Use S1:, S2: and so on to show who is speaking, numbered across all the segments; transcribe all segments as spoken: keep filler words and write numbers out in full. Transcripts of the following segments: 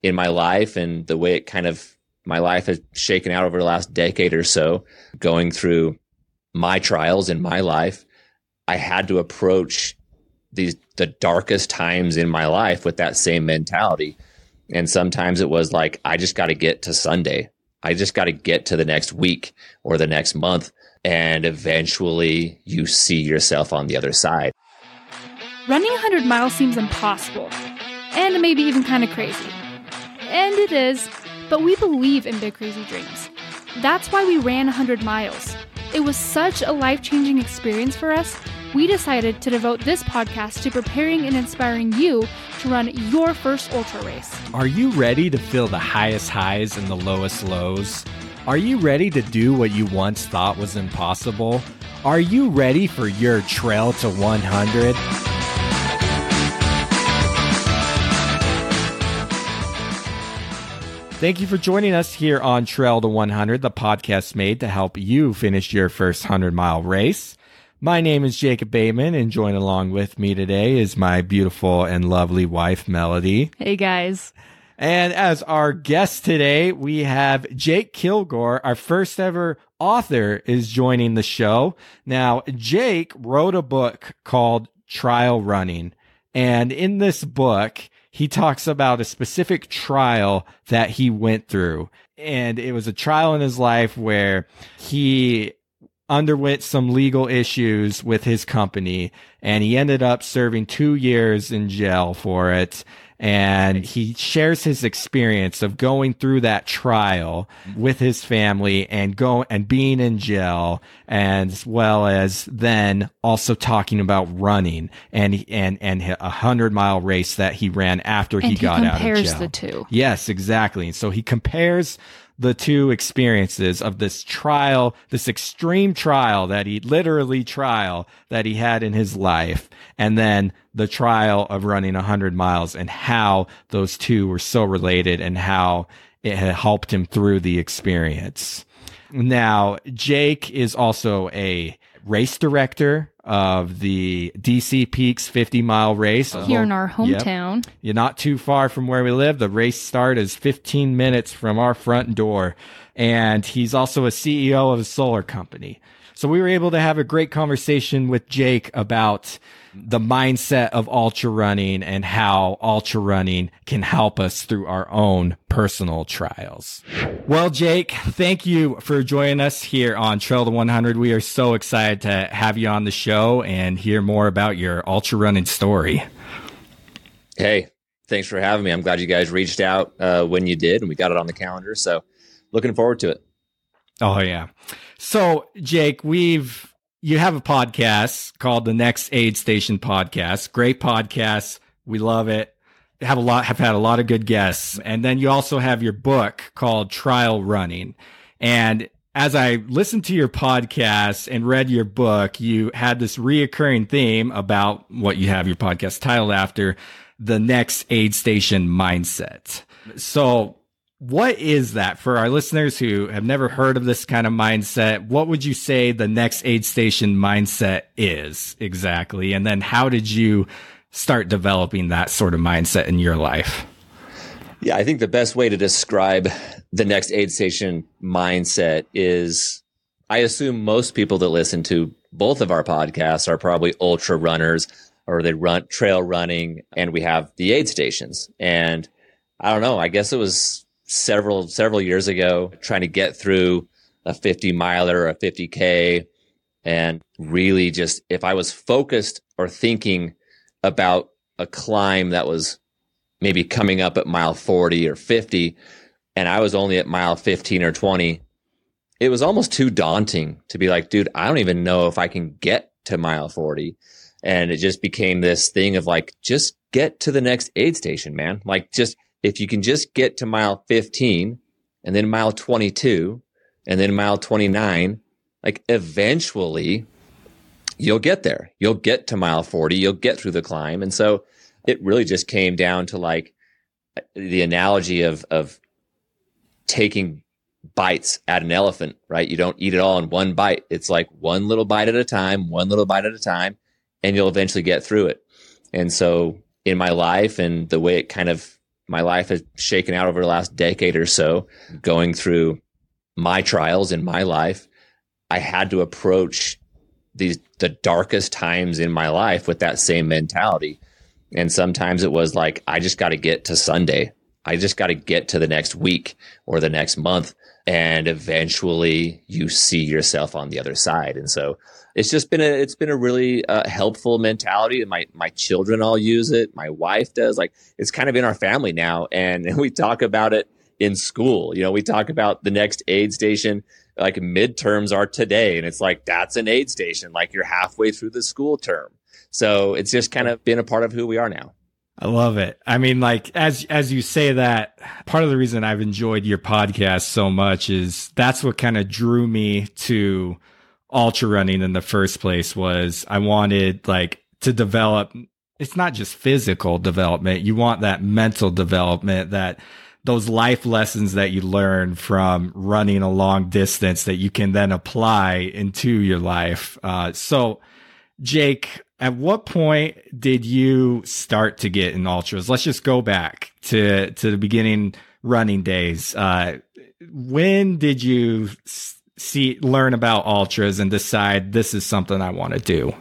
S1: in my life and the way it kind of, my life has shaken out over the last decade or so, going through my trials in my life, I had to approach these, the darkest times in my life with that same mentality. And sometimes it was like, I just got to get to Sunday. I just got to get to the next week or the next month. And eventually you see yourself on the other side.
S2: Running one hundred miles seems impossible, and maybe even kind of crazy. And it is, but we believe in big crazy dreams. That's why we ran one hundred miles. It was such a life-changing experience for us, we decided to devote this podcast to preparing and inspiring you to run your first ultra race.
S3: Are you ready to feel the highest highs and the lowest lows? Are you ready to do what you once thought was impossible? Are you ready for your trail to one hundred? Thank you for joining us here on Trail to one hundred, the podcast made to help you finish your first one hundred mile race. My name is Jacob Bateman, and joining along with me today is my beautiful and lovely wife, Melody.
S2: Hey, guys.
S3: And as our guest today, we have Jake Kilgore, our first ever author, is joining the show. Now, Jake wrote a book called Trial Running, and in this book, he talks about a specific trial that he went through. And it was a trial in his life where he underwent some legal issues with his company, and he ended up serving two years in jail for it. And he shares his experience of going through that trial with his family and go and being in jail, and as well as then also talking about running and and and a hundred mile race that he ran after he,
S2: he
S3: got out of jail.
S2: Compares the two.
S3: Yes, exactly. So he compares the two experiences of this trial, this extreme trial that he literally trial that he had in his life, and then the trial of running one hundred miles, and how those two were so related and how it had helped him through the experience. Now, Jake is also a race director of the D C Peaks fifty mile race
S2: here in our hometown.
S3: Yep. You're not too far from where we live. The race start is fifteen minutes from our front door. And he's also a C E O of a solar company. So we were able to have a great conversation with Jake about the mindset of ultra running and how ultra running can help us through our own personal trials. Well, Jake, thank you for joining us here on Trail to one hundred. We are so excited to have you on the show and hear more about your ultra running story.
S1: Hey, thanks for having me. I'm glad you guys reached out uh, when you did, and we got it on the calendar. So looking forward to it.
S3: Oh, yeah. So, Jake, we've you have a podcast called the Next Aid Station Podcast. Great podcast. We love it. Have a lot, have had a lot of good guests. And then you also have your book called Trial Running. And as I listened to your podcast and read your book, you had this reoccurring theme about what you have your podcast titled after, the Next Aid Station Mindset. So what is that for our listeners who have never heard of this kind of mindset? What would you say the Next Aid Station mindset is exactly? And then how did you start developing that sort of mindset in your life?
S1: Yeah, I think the best way to describe the Next Aid Station mindset is, I assume most people that listen to both of our podcasts are probably ultra runners, or they run trail running, and we have the aid stations. And I don't know, I guess it was several, several years ago, trying to get through a fifty miler or a fifty K. And really just, if I was focused or thinking about a climb that was maybe coming up at mile forty or fifty, and I was only at mile fifteen or twenty, it was almost too daunting to be like, dude, I don't even know if I can get to mile forty. And it just became this thing of like, just get to the next aid station, man. Like, just, if you can just get to mile fifteen and then mile twenty-two and then mile twenty-nine, like eventually you'll get there. You'll get to mile forty. You'll get through the climb. And so it really just came down to like the analogy of, of taking bites at an elephant, right? You don't eat it all in one bite. It's like one little bite at a time, one little bite at a time, and you'll eventually get through it. And so in my life and the way it kind of my life has shaken out over the last decade or so, going through my trials in my life, I had to approach these the darkest times in my life with that same mentality. And sometimes it was like, I just got to get to Sunday. I just got to get to the next week or the next month. And eventually you see yourself on the other side. And so it's just been a, it's been a really uh, helpful mentality. And my, my children all use it. My wife does. Like, it's kind of in our family now. And we talk about it in school. You know, we talk about the next aid station, like midterms are today. And it's like, that's an aid station. Like, you're halfway through the school term. So it's just kind of been a part of who we are now.
S3: I love it. I mean, like, as, as you say that, part of the reason I've enjoyed your podcast so much is that's what kind of drew me to ultra running in the first place. Was I wanted like to develop, it's not just physical development. You want that mental development, that those life lessons that you learn from running a long distance that you can then apply into your life. Uh, so Jake, at what point did you start to get in ultras? Let's just go back to, to the beginning running days. Uh, when did you see, learn about ultras and decide this is something I want to do?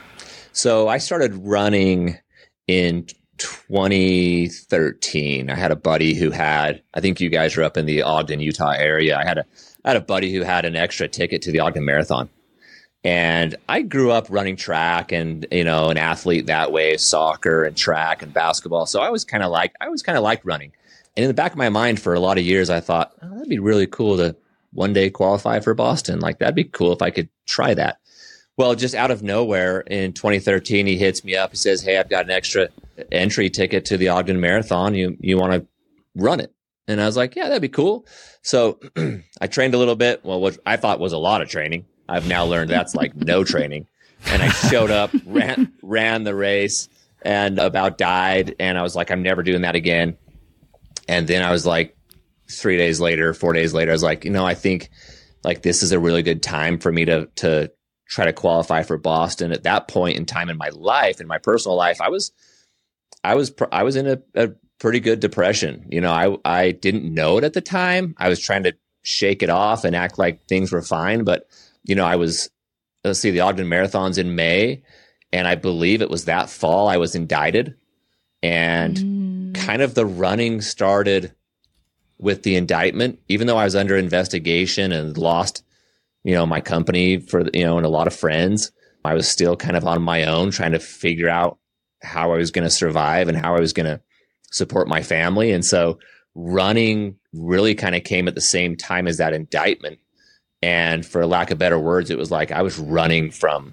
S1: So I started running in twenty thirteen. I had a buddy who had, I think you guys are up in the Ogden, Utah area. I had a, I had a buddy who had an extra ticket to the Ogden Marathon. And I grew up running track and, you know, an athlete that way, soccer and track and basketball. So I was kind of like, I was kind of liked running. And in the back of my mind for a lot of years, I thought, oh, that'd be really cool to one day qualify for Boston. Like, that'd be cool if I could try that. Well, just out of nowhere in twenty thirteen, he hits me up. He says, hey, I've got an extra entry ticket to the Ogden Marathon. You, you want to run it? And I was like, yeah, that'd be cool. So I trained a little bit. Well, what I thought was a lot of training. I've now learned that's like no training. And I showed up, ran, ran the race, and about died. And I was like, I'm never doing that again. And then I was like, three days later, four days later, I was like, you know, I think like this is a really good time for me to, to try to qualify for Boston. At that point in time in my life, in my personal life, I was, I was, I was in a, a pretty good depression. You know, I, I didn't know it at the time. I was trying to shake it off and act like things were fine. But, you know, I was, let's see, the Ogden Marathon's in May. And I believe it was that fall I was indicted. And mm. kind of the running started with the indictment, even though I was under investigation and lost, you know, my company for, you know, and a lot of friends. I was still kind of on my own trying to figure out how I was going to survive and how I was going to support my family. And so running really kind of came at the same time as that indictment. And for lack of better words, it was like I was running from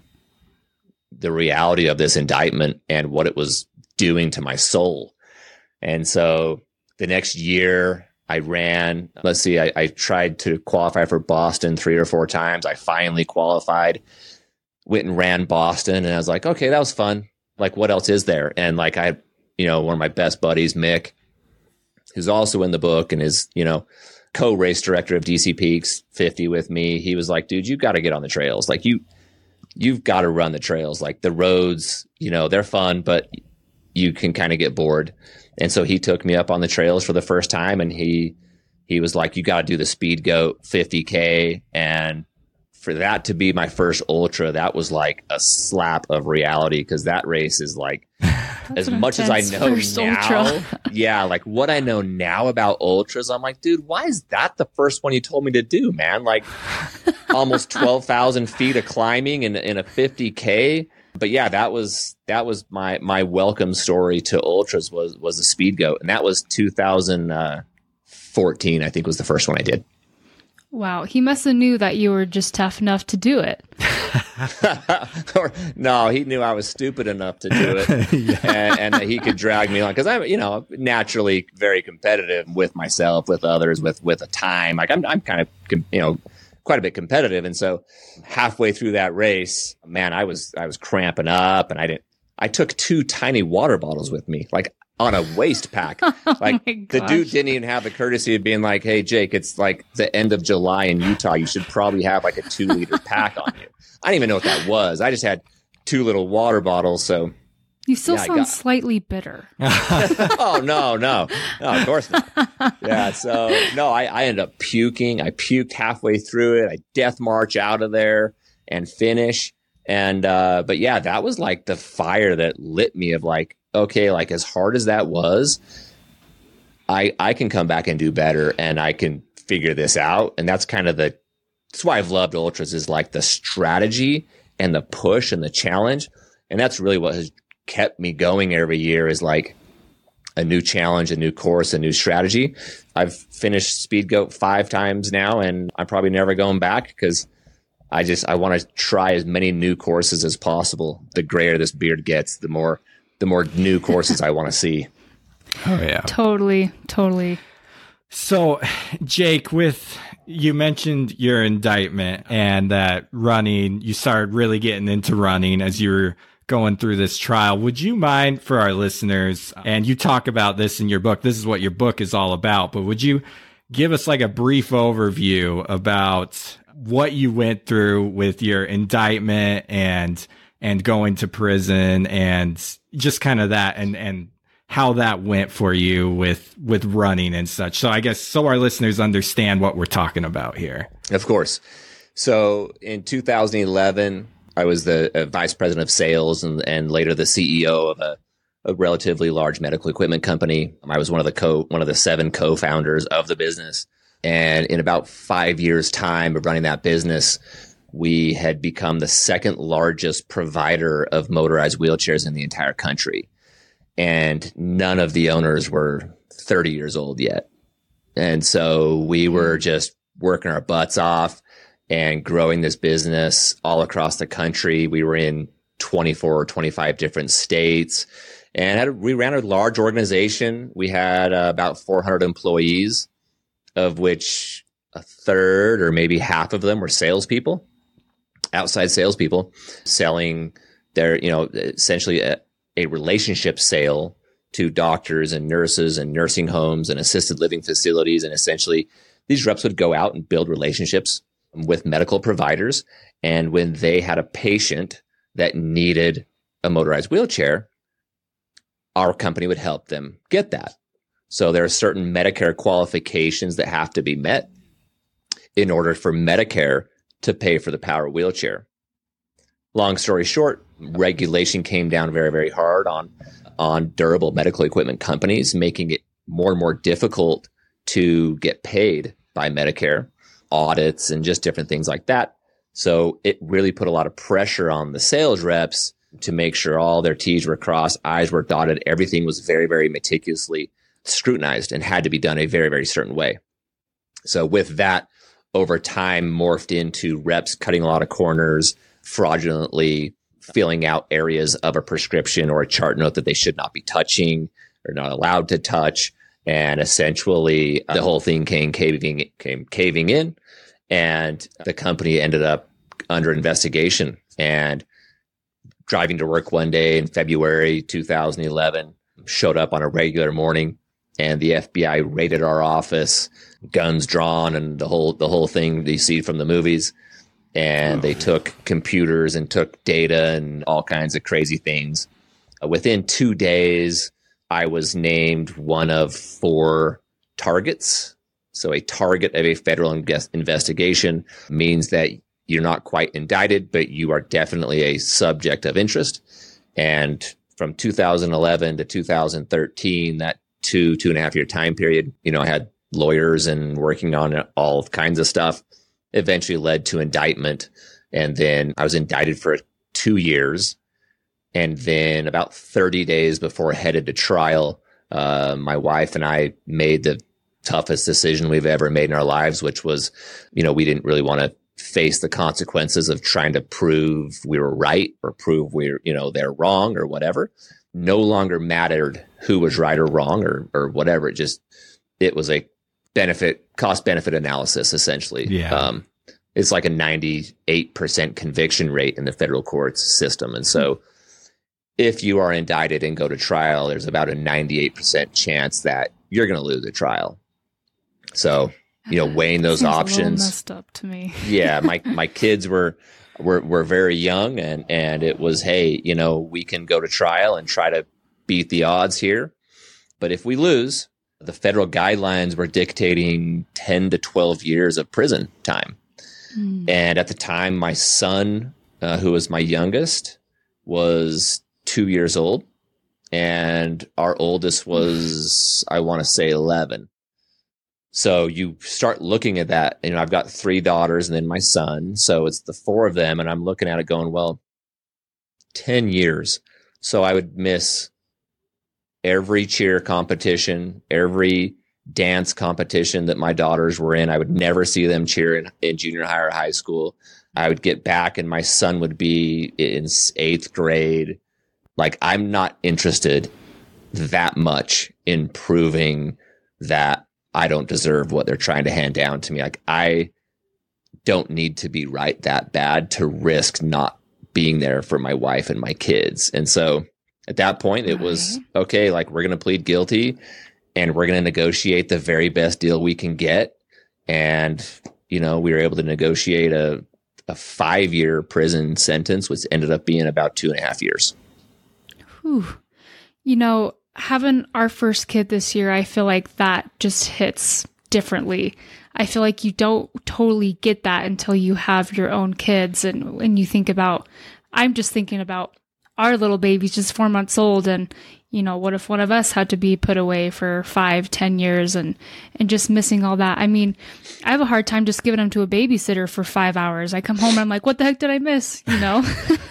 S1: the reality of this indictment and what it was doing to my soul. And so the next year I ran, let's see, I, I tried to qualify for Boston three or four times. I finally qualified, went and ran Boston. And I was like, okay, that was fun. Like, what else is there? And like, I, you know, one of my best buddies, Mick, who's also in the book and is, you know, co-race director of D C Peaks fifty with me. He was like, dude, you got to get on the trails. Like you, you've got to run the trails. Like the roads, you know, they're fun, but you can kind of get bored. And so he took me up on the trails for the first time. And he, he was like, you got to do the Speed Goat fifty K. And for that to be my first ultra, that was like a slap of reality. Cause that race is like, as much as I know now, yeah, like what I know now about ultras, I'm like, dude, why is that the first one you told me to do, man? Like almost twelve thousand feet of climbing in, in a fifty K. But yeah, that was, that was my, my welcome story to ultras was, was the Speed Goat. And that was two thousand fourteen, I think was the first one I did.
S2: Wow. He must have knew that you were just tough enough to do it.
S1: or, no, he knew I was stupid enough to do it yeah. and, and that he could drag me on. Cause I'm, you know, naturally very competitive with myself, with others, with, with a time. Like I'm, I'm kind of, you know, quite a bit competitive. And so halfway through that race, man, I was, I was cramping up and I didn't, I took two tiny water bottles with me, like on a waist pack. Like oh the dude didn't even have the courtesy of being like, hey, Jake, it's like the end of July in Utah. You should probably have like a two liter pack on you. I didn't even know what that was. I just had two little water bottles. So
S2: You still
S1: yeah,
S2: sound
S1: got,
S2: slightly bitter.
S1: oh, no, no. No, of course not. Yeah, so, no, I, I ended up puking. I puked halfway through it. I death march out of there and finish. And, uh, but yeah, that was like the fire that lit me of like, okay, like as hard as that was, I, I can come back and do better and I can figure this out. And that's kind of the, that's why I've loved ultras is like the strategy and the push and the challenge. And that's really what has kept me going every year is like a new challenge, a new course, a new strategy. I've finished Speed Goat five times now, and I'm probably never going back because I just I want to try as many new courses as possible. The grayer this beard gets, the more the more new courses I want to see.
S3: Oh yeah,
S2: totally, totally.
S3: So, Jake, with you mentioned your indictment and that running, you started really getting into running as you were going through this trial. Would you mind for our listeners, and you talk about this in your book, this is what your book is all about, but would you give us like a brief overview about what you went through with your indictment and and going to prison and just kind of that and and how that went for you with with running and such. So I guess so our listeners understand what we're talking about here.
S1: Of course. So in two thousand eleven, I was the uh, vice president of sales and, and later the C E O of a, a relatively large medical equipment company. I was one of the co one of the seven co-founders of the business. And in about five years' time of running that business, we had become the second largest provider of motorized wheelchairs in the entire country. And none of the owners were thirty years old yet. And so we were just working our butts off and growing this business all across the country. We were in twenty-four or twenty-five different states and had, we ran a large organization. We had uh, about four hundred employees, of which a third or maybe half of them were salespeople, outside salespeople selling their, you know, essentially a, a relationship sale to doctors and nurses and nursing homes and assisted living facilities. And essentially these reps would go out and build relationships with medical providers. And when they had a patient that needed a motorized wheelchair, our company would help them get that. So there are certain Medicare qualifications that have to be met in order for Medicare to pay for the power wheelchair. Long story short, regulation came down very, very hard on, on durable medical equipment companies, making it more and more difficult to get paid by Medicare, audits, and just different things like that. So it really put a lot of pressure on the sales reps to make sure all their T's were crossed, I's were dotted. Everything was very, very meticulously scrutinized and had to be done a very, very certain way. So with that, over time morphed into reps cutting a lot of corners, fraudulently filling out areas of a prescription or a chart note that they should not be touching or not allowed to touch. And essentially the whole thing came caving, came caving in, and the company ended up under investigation. And driving to work one day in February two thousand eleven, showed up on a regular morning, and the F B I raided our office, guns drawn, and the whole the whole thing you see from the movies. And they took computers and took data and all kinds of crazy things. Uh, within two days, I was named one of four targets. So a target of a federal in- investigation means that you're not quite indicted, but you are definitely a subject of interest. And from two thousand eleven to two thousand thirteen, that two, two and a half year time period, you know, I had lawyers and working on all kinds of stuff. Eventually led to indictment. And then I was indicted for two years. And then about thirty days before headed to trial, uh, my wife and I made the toughest decision we've ever made in our lives, which was, you know, we didn't really want to face the consequences of trying to prove we were right or prove we're, you know, they're wrong or whatever. No longer mattered who was right or wrong or, or whatever. It just, it was a benefit, cost benefit analysis, essentially.
S3: Yeah. Um,
S1: it's like a ninety-eight percent conviction rate in the federal courts system. And so if you are indicted and go to trial, there's about a ninety-eight percent chance that you're going to lose the trial. So, you know, weighing those
S2: Seems
S1: options.
S2: A little messed up to me.
S1: Yeah. My, my kids were, we're we're very young, and and it was, hey, you know, we can go to trial and try to beat the odds here. But if we lose, the federal guidelines were dictating ten to twelve years of prison time. Mm. And at the time, my son, uh, who was my youngest, was two years old. And our oldest was, I want to say, eleven. So you start looking at that. You know, I've got three daughters and then my son. So it's the four of them. And I'm looking at it going, well, ten years. So I would miss every cheer competition, every dance competition that my daughters were in. I would never see them cheer in, in junior high or high school. I would get back and my son would be in eighth grade. Like, I'm not interested that much in proving that I don't deserve what they're trying to hand down to me. Like, I don't need to be right that bad to risk not being there for my wife and my kids. And so at that point, it was, okay, like, we're going to plead guilty and we're going to negotiate the very best deal we can get. And, you know, we were able to negotiate a, a five year prison sentence, which ended up being about two and a half years.
S2: Whew. You know, having our first kid this year, I feel like that just hits differently. I feel like you don't totally get that until you have your own kids. And when you think about, I'm just thinking about our little baby's just four months old. And, you know, what if one of us had to be put away for five, ten years and, and just missing all that? I mean, I have a hard time just giving him to a babysitter for five hours. I come home and I'm like, what the heck did I miss? You know?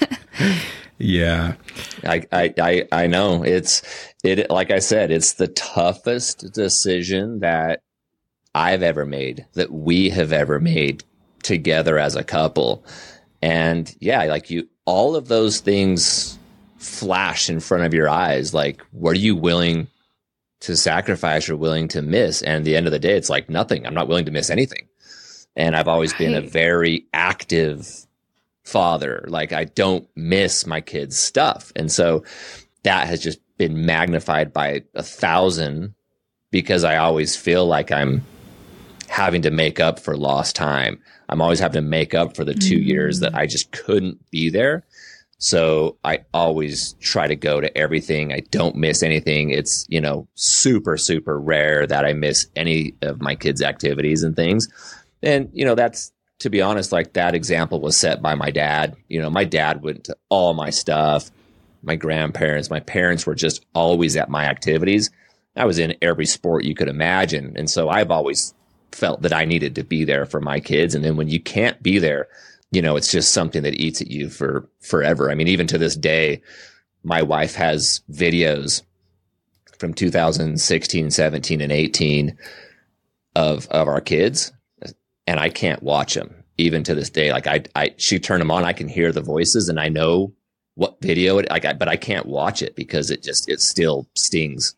S3: Yeah.
S1: I, I, I, I know it's, it, like I said, it's the toughest decision that I've ever made, that we have ever made together as a couple. And yeah, like you, all of those things flash in front of your eyes. Like, what are you willing to sacrifice or willing to miss? And at the end of the day, it's like nothing. I'm not willing to miss anything. And I've always right. been a very active father. Like, I don't miss my kids' stuff. And so that has just been magnified by a thousand because I always feel like I'm having to make up for lost time. I'm always having to make up for the two mm. years that I just couldn't be there. So I always try to go to everything. I don't miss anything. It's, you know, super, super rare that I miss any of my kids' activities and things. And, you know, that's, to be honest, like that example was set by my dad. You know, my dad went to all my stuff, my grandparents, my parents were just always at my activities. I was in every sport you could imagine. And so I've always felt that I needed to be there for my kids. And then when you can't be there, you know, it's just something that eats at you for forever. I mean, even to this day, my wife has videos from two thousand sixteen, seventeen, and eighteen of, of our kids. And I can't watch them even to this day. Like I, I, she turned them on. I can hear the voices and I know what video it, like, I, but I can't watch it because it just, it still stings.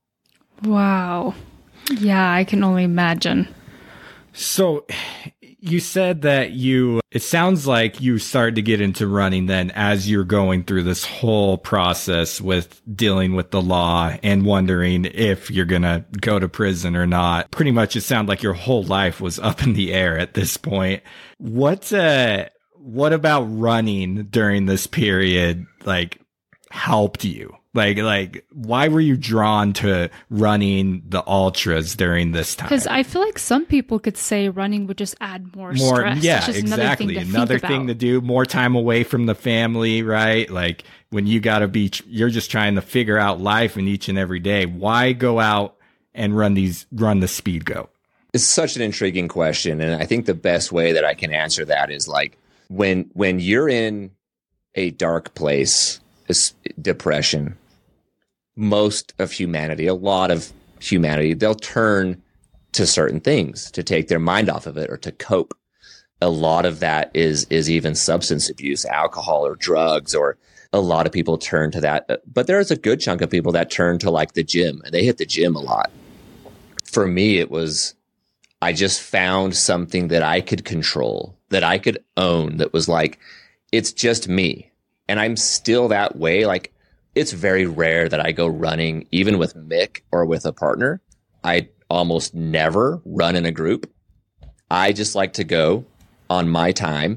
S2: Wow. Yeah. I can only imagine.
S3: So you said that you, it sounds like you started to get into running then as you're going through this whole process with dealing with the law and wondering if you're going to go to prison or not. Pretty much it sounded like your whole life was up in the air at this point. What, uh, what about running during this period, like, helped you? Like, like, why were you drawn to running the ultras during this time?
S2: Because I feel like some people could say running would just add more, more stress.
S3: Yeah,
S2: it's just
S3: exactly.
S2: Another, thing to,
S3: another thing to do, more time away from the family, right? Like when you got to be, you're just trying to figure out life in each and every day. Why go out and run these, run the speed goat?
S1: It's such an intriguing question. And I think the best way that I can answer that is like when, when you're in a dark place, depression, most of humanity, a lot of humanity, they'll turn to certain things to take their mind off of it or to cope. A lot of that is is even substance abuse, alcohol or drugs, or a lot of people turn to that. But there's a good chunk of people that turn to like the gym, and they hit the gym a lot. For me, it was, I just found something that I could control, that I could own, that was like, it's just me. And I'm still that way. Like, it's very rare that I go running, even with Mick or with a partner. I almost never run in a group. I just like to go on my time,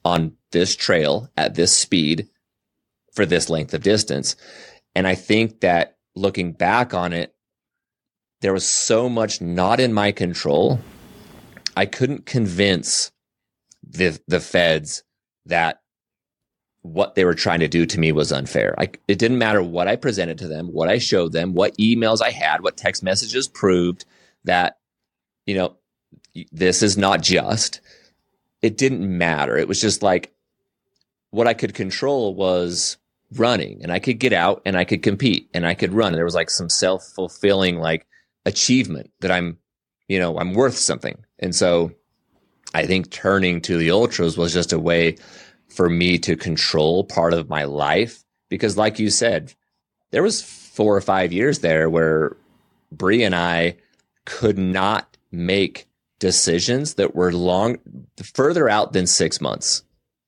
S1: on this trail at this speed for this length of distance. And I think that looking back on it, there was so much not in my control. I couldn't convince the the feds that what they were trying to do to me was unfair. I, it didn't matter what I presented to them, what I showed them, what emails I had, what text messages proved that, you know, this is not just. It didn't matter. It was just like what I could control was running, and I could get out and I could compete and I could run. And there was like some self-fulfilling like achievement that I'm, you know, I'm worth something. And so I think turning to the ultras was just a way for me to control part of my life, because like you said, there was four or five years there where Bree and I could not make decisions that were long further out than six months.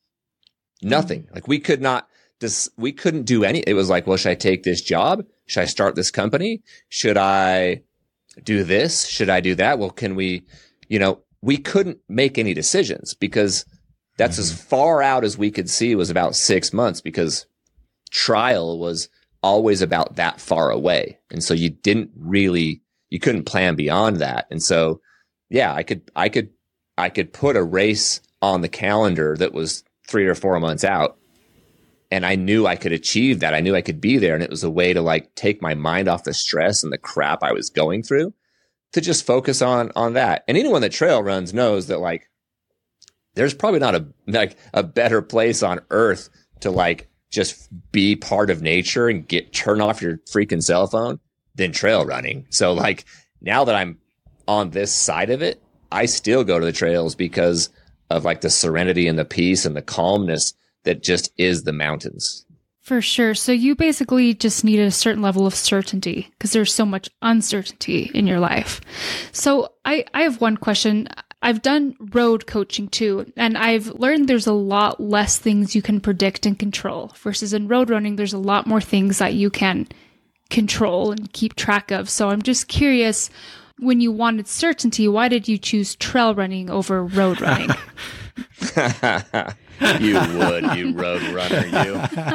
S1: Nothing. Like we could not this we couldn't do any. It was like, well, should I take this job? Should I start this company? Should I do this? Should I do that? Well, can we, you know, we couldn't make any decisions because that's mm-hmm. as far out as we could see was about six months because trial was always about that far away. And so you didn't really, you couldn't plan beyond that. And so, yeah, I could, I could, I could put a race on the calendar that was three or four months out. And I knew I could achieve that. I knew I could be there. And it was a way to like take my mind off the stress and the crap I was going through to just focus on, on that. And anyone that trail runs knows that like, there's probably not a, like a better place on earth to like just be part of nature and get, turn off your freaking cell phone than trail running. So like now that I'm on this side of it, I still go to the trails because of like the serenity and the peace and the calmness that just is the mountains.
S2: For sure. So you basically just need a certain level of certainty because there's so much uncertainty in your life. So I, I have one question. I've done road coaching too, and I've learned there's a lot less things you can predict and control versus in road running, there's a lot more things that you can control and keep track of. So I'm just curious, when you wanted certainty, why did you choose trail running over road running?
S1: You would, you road runner, you.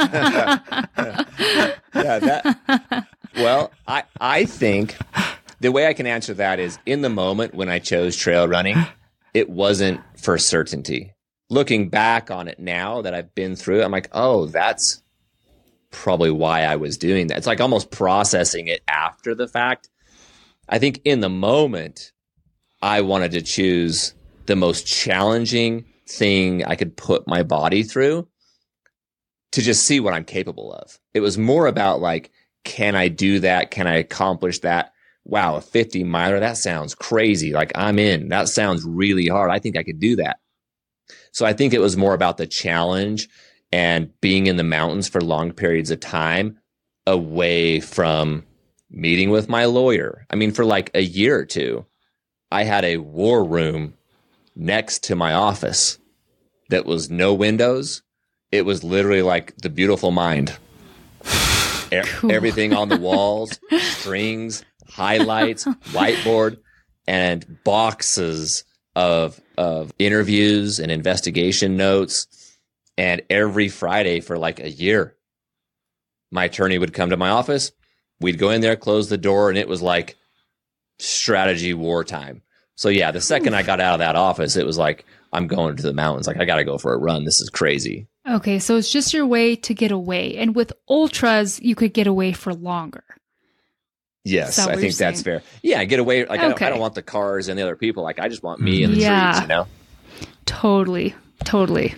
S1: Yeah, that. Well, I I think the way I can answer that is in the moment when I chose trail running, it wasn't for certainty. Looking back on it now that I've been through it, I'm like, oh, that's probably why I was doing that. It's like almost processing it after the fact. I think in the moment, I wanted to choose the most challenging thing I could put my body through to just see what I'm capable of. It was more about like, can I do that? Can I accomplish that? Wow, a fifty miler, that sounds crazy. Like I'm in. That sounds really hard. I think I could do that. So I think it was more about the challenge and being in the mountains for long periods of time away from meeting with my lawyer. I mean, for like a year or two, I had a war room next to my office that was no windows. It was literally like the beautiful mind. Cool. Everything on the walls, strings, highlights, whiteboard, and boxes of of interviews and investigation notes. And every Friday for like a year, my attorney would come to my office. We'd go in there, close the door, and it was like strategy wartime. So yeah, the second I got out of that office, it was like, I'm going to the mountains. Like, I got to go for a run. This is crazy.
S2: Okay, so it's just your way to get away. And with ultras, you could get away for longer.
S1: Yes, I think that's fair. Yeah, get away. Like, okay. I, don't, I don't want the cars and the other people. Like, I just want me and the
S2: yeah,
S1: trees, you know?
S2: Totally, totally.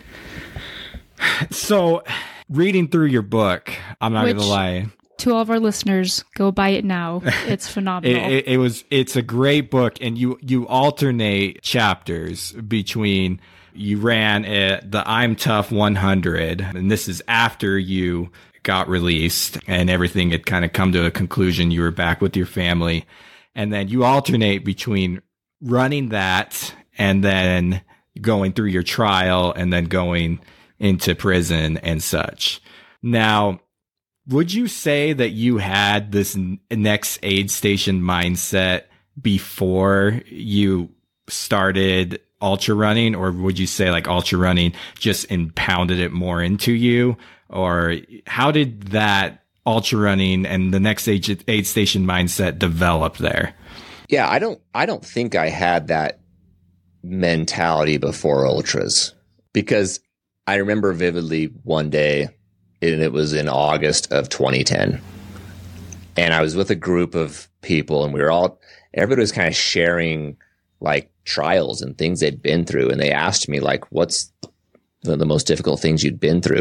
S3: So, reading through your book, I'm not going to lie.
S2: To all of our listeners, go buy it now. It's phenomenal.
S3: it, it, it was. It's a great book, and you you alternate chapters between. You ran at the I'm Tough one hundred, and this is after you got released and everything had kind of come to a conclusion. You were back with your family, and then you alternate between running that and then going through your trial and then going into prison and such. Now, would you say that you had this next aid station mindset before you started ultra running, or would you say like ultra running just impounded it more into you? Or how did that ultra running and the next aid, aid station mindset develop there?
S1: Yeah, I don't I don't think I had that mentality before ultras, because I remember vividly one day, and it was in August of twenty ten. And I was with a group of people, and we were all, everybody was kind of sharing like trials and things they'd been through. And they asked me like, what's the, the most difficult things you'd been through?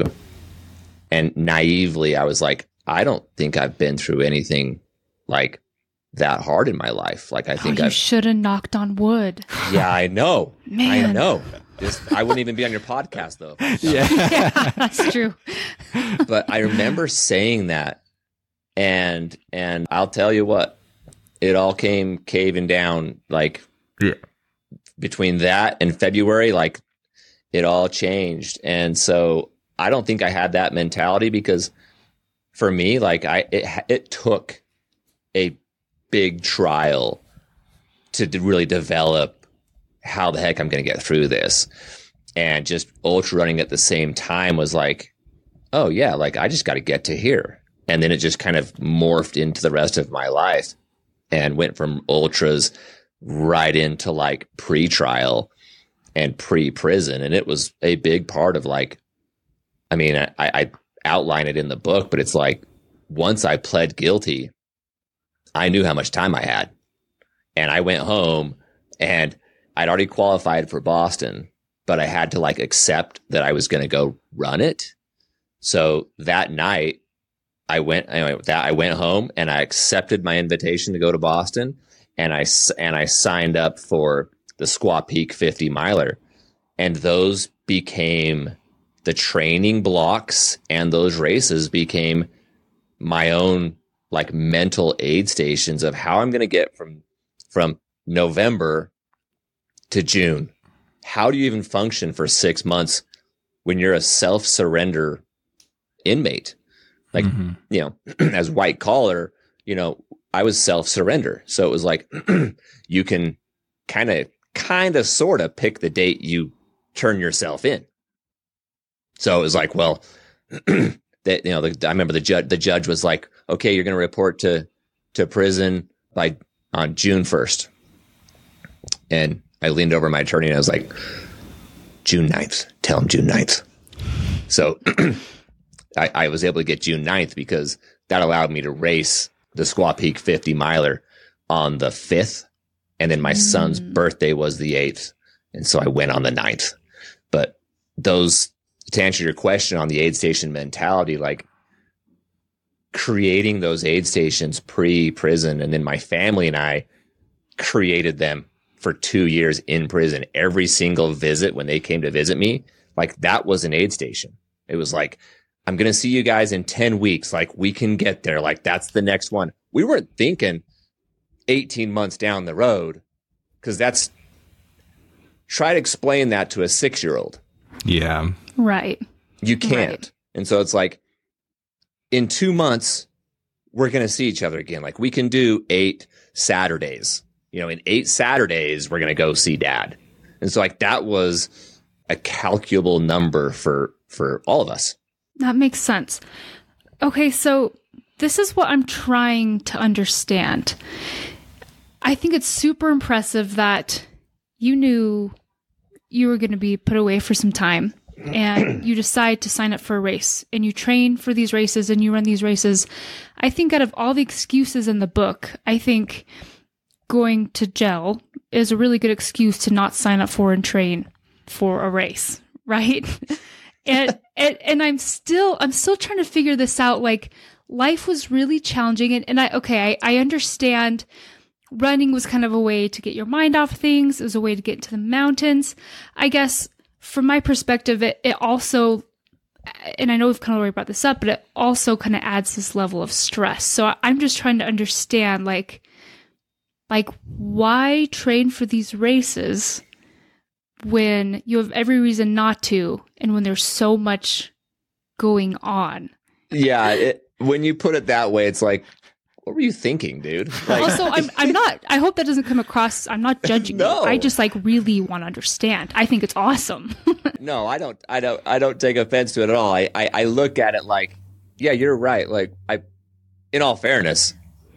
S1: And naively, I was like, I don't think I've been through anything like that hard in my life. Like, I think
S2: oh, you
S1: I've,
S2: should have knocked on wood.
S1: yeah, I know.
S2: Man.
S1: I know. This, I wouldn't even be on your podcast though.
S3: Yeah.
S2: Yeah, that's true.
S1: But I remember saying that, and and I'll tell you what, it all came caving down. Like,
S3: yeah.
S1: Between that and February, like it all changed. And so I don't think I had that mentality, because for me, like I it it took a big trial to de- really develop how the heck I'm going to get through this. And just ultra running at the same time was like, oh yeah, like I just got to get to here. And then it just kind of morphed into the rest of my life and went from ultras right into like pre-trial and pre-prison. And it was a big part of like, I mean, I, I outline it in the book, but it's like, once I pled guilty, I knew how much time I had. And I went home, and I'd already qualified for Boston, but I had to like accept that I was going to go run it. So that night I went, anyway, that I went home and I accepted my invitation to go to Boston, and I, and I signed up for the Squaw Peak fifty miler. And those became the training blocks, and those races became my own like mental aid stations of how I'm going to get from, from November to June. How do you even function for six months when you're a self-surrender inmate? Like, mm-hmm. you know, as white collar, you know, I was self-surrender. So it was like, you can kind of, kind of, sort of pick the date you turn yourself in. So it was like, well, that, you know, the, I remember the judge, the judge was like, okay, you're going to report to, to prison by on June first. And I leaned over my attorney and I was like, June ninth, tell him June ninth. So I, I was able to get June ninth because that allowed me to race the Squaw Peak fifty miler on the fifth. And then my mm. son's birthday was the eighth. And so I went on the ninth. But those, to answer your question on the aid station mentality, like creating those aid stations pre-prison, and then my family and I created them for two years in prison. Every single visit when they came to visit me, like that was an aid station. It was like, I'm going to see you guys in ten weeks. Like we can get there. Like that's the next one. We weren't thinking eighteen months down the road, because that's, try to explain that to a six-year-old.
S3: Yeah.
S2: Right.
S1: You can't.
S2: Right.
S1: And so it's like, in two months, we're going to see each other again. Like we can do eight Saturdays. You know, in eight Saturdays, we're going to go see dad. And so like that was a calculable number for, for all of us.
S2: That makes sense. Okay, so this is what I'm trying to understand. I think it's super impressive that you knew you were going to be put away for some time, and you decide to sign up for a race, and you train for these races and you run these races. I think out of all the excuses in the book, I think going to jail is a really good excuse to not sign up for and train for a race, right? and, and and I'm still I'm still trying to figure this out. Like, life was really challenging, and, and I okay, I, I understand running was kind of a way to get your mind off things. It was a way to get into the mountains. I guess from my perspective, it, it also, and I know we've kind of already brought this up, but it also kind of adds this level of stress. So I'm just trying to understand, like, like why train for these races when you have every reason not to, and when there's so much going on?
S1: Yeah. It, when you put it that way, it's like, what were you thinking, dude? Like,
S2: also, I'm, I'm not, I hope that doesn't come across, I'm not judging
S1: no.
S2: you. I just like really want to understand. I think it's awesome.
S1: No, I don't, I don't, I don't take offense to it at all. I, I, I look at it like, yeah, you're right. Like I, in all fairness,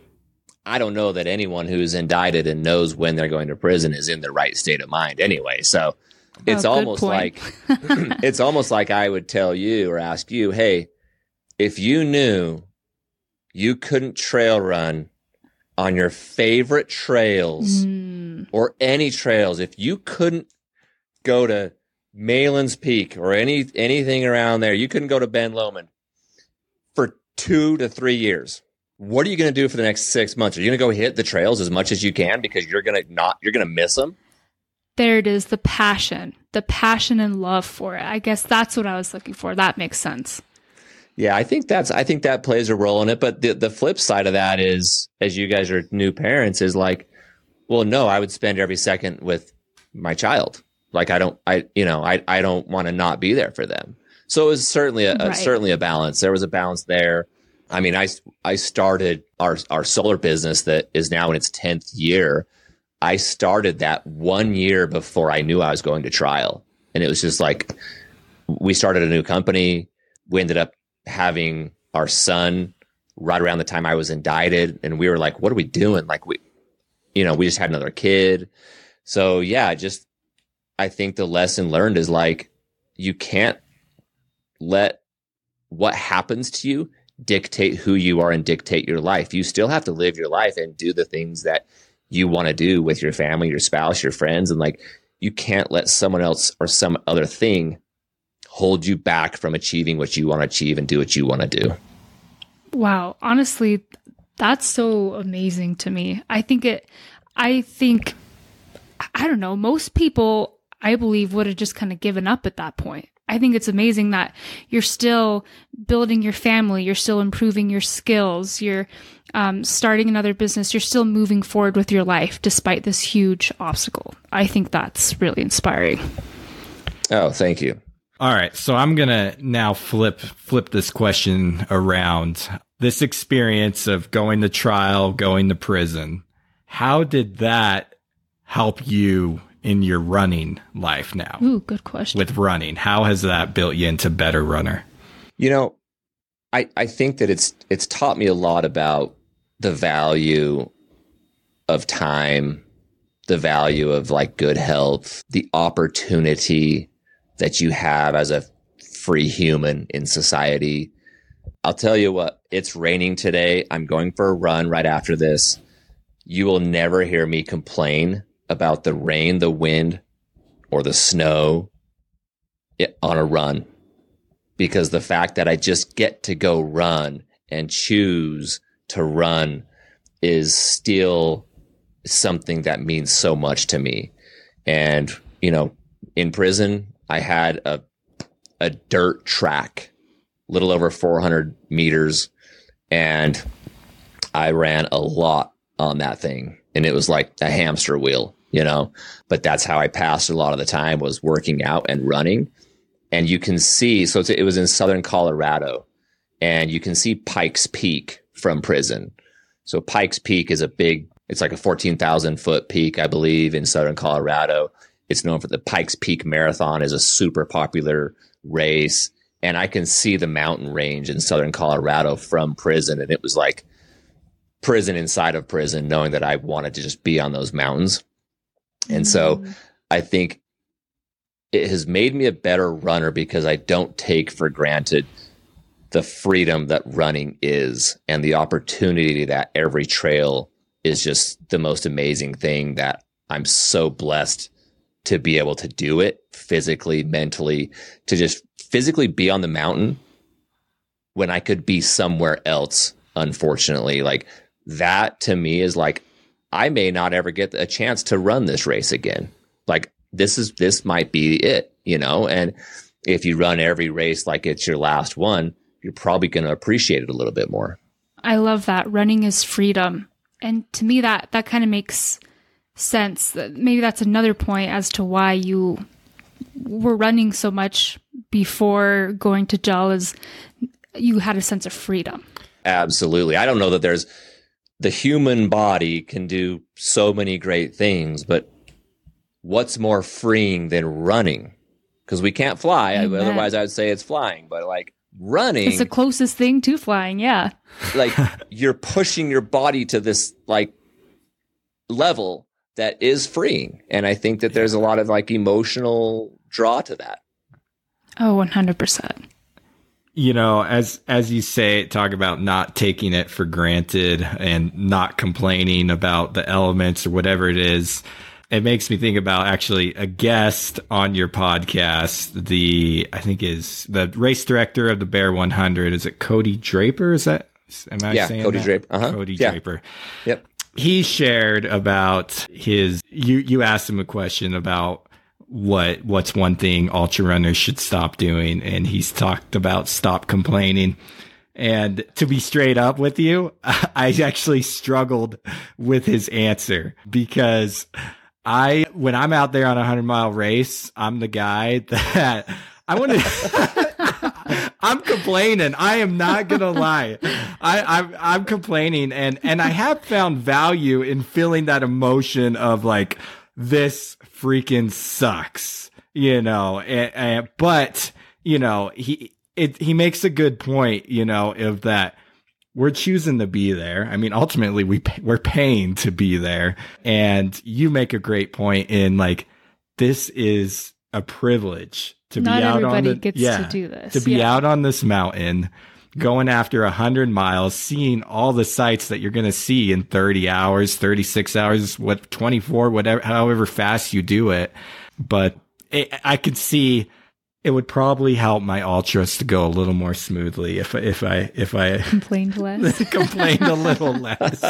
S1: I don't know that anyone who's indicted and knows when they're going to prison is in the right state of mind anyway. So it's
S2: oh,
S1: almost like, it's almost like I would tell you or ask you, hey, if you knew you couldn't trail run on your favorite trails
S2: mm.
S1: or any trails, if you couldn't go to Malin's Peak or any anything around there, you couldn't go to Ben Lomond for two to three years. What are you going to do for the next six months? Are you going to go hit the trails as much as you can because you're going to not, you're going to miss them?
S2: There it is, the passion, the passion and love for it. I guess that's what I was looking for. That makes sense.
S1: Yeah, I think that's, I think that plays a role in it. But the, the flip side of that is, as you guys are new parents, is like, well, no, I would spend every second with my child. Like, I don't, I, you know, I, I don't want to not be there for them. So it was certainly a,
S2: Right.
S1: a certainly a balance. There was a balance there. I mean, I, I started our, our solar business that is now in its tenth year. I started that one year before I knew I was going to trial. And it was just like, we started a new company. We ended up having our son right around the time I was indicted. And we were like, what are we doing? Like we, you know, we just had another kid. So yeah, just, I think the lesson learned is like, you can't let what happens to you dictate who you are and dictate your life. You still have to live your life and do the things that you want to do with your family, your spouse, your friends. And like, you can't let someone else or some other thing hold you back from achieving what you want to achieve and do what you want to do.
S2: Wow. Honestly, that's so amazing to me. I think it, I think, I don't know, most people, I believe, would have just kind of given up at that point. I think it's amazing that you're still building your family, you're still improving your skills, you're um, starting another business, you're still moving forward with your life despite this huge obstacle. I think that's really inspiring.
S1: Oh, thank you.
S3: All right, so I'm going to now flip flip this question around. This experience of going to trial, going to prison, how did that help you in your running life now?
S2: Ooh, good question.
S3: With running, how has that built you into a better runner?
S1: You know, I, I think that it's it's taught me a lot about the value of time, the value of like good health, the opportunity that you have as a free human in society. I'll tell you what, it's raining today. I'm going for a run right after this. You will never hear me complain about the rain, the wind, or the snow on a run, because the fact that I just get to go run and choose to run is still something that means so much to me. And, you know, in prison, I had a, a dirt track, little over four hundred meters, and I ran a lot on that thing. And it was like a hamster wheel, you know, but that's how I passed a lot of the time, was working out and running. And you can see, so it's, it was in southern Colorado, and you can see Pikes Peak from prison. So Pikes Peak is a big, it's like a fourteen thousand foot peak, I believe, in southern Colorado. It's known for the Pikes Peak Marathon, is a super popular race. And I can see the mountain range in southern Colorado from prison. And it was like prison inside of prison, knowing that I wanted to just be on those mountains. And so I think it has made me a better runner because I don't take for granted the freedom that running is, and the opportunity that every trail is just the most amazing thing, that I'm so blessed to be able to do it physically, mentally, to just physically be on the mountain when I could be somewhere else. Unfortunately, like that to me is like, I may not ever get a chance to run this race again. Like this is, this might be it, you know? And if you run every race like it's your last one, you're probably going to appreciate it a little bit more.
S2: I love that. Running is freedom. And to me, that, that kind of makes sense. Maybe that's another point as to why you were running so much before going to jail, is you had a sense of freedom.
S1: Absolutely. I don't know that there's the human body can do so many great things, but what's more freeing than running? Because we can't fly. I, otherwise, I would say it's flying. But like running,
S2: it's the closest thing to flying. Yeah.
S1: Like you're pushing your body to this like level that is freeing. And I think that there's a lot of like emotional draw to that.
S2: Oh, one hundred percent.
S3: You know, as as you say, talk about not taking it for granted and not complaining about the elements or whatever it is. It makes me think about actually a guest on your podcast. The I think is the race director of the Bear one hundred. Is it Cody Draper? Is that? Am I
S1: yeah,
S3: saying
S1: Cody
S3: that?
S1: Draper. Uh-huh.
S3: Cody
S1: yeah.
S3: Draper.
S1: Yep.
S3: He shared about his. You you asked him a question about what what's one thing ultra runners should stop doing, and he's talked about stop complaining. And to be straight up with you, I actually struggled with his answer because I when I'm out there on a hundred mile race, I'm the guy that I want to. I'm complaining. I am not gonna lie. I, I'm I'm complaining, and and I have found value in feeling that emotion of like, this freaking sucks, you know, and, and, but, you know, he, it, he makes a good point, you know, of that we're choosing to be there. I mean, ultimately we, pay, we're paying to be there. And you make a great point in like, this is a privilege to
S2: Not
S3: be out on
S2: everybody
S3: the,
S2: gets
S3: yeah,
S2: to do this.
S3: to be
S2: yeah.
S3: out on this mountain, going after a hundred miles, seeing all the sights that you're going to see in thirty hours, thirty-six hours, what, twenty-four, whatever, however fast you do it. But it, I could see it would probably help my ultras to go a little more smoothly if, if I, if I
S2: complained less,
S3: complained a little less.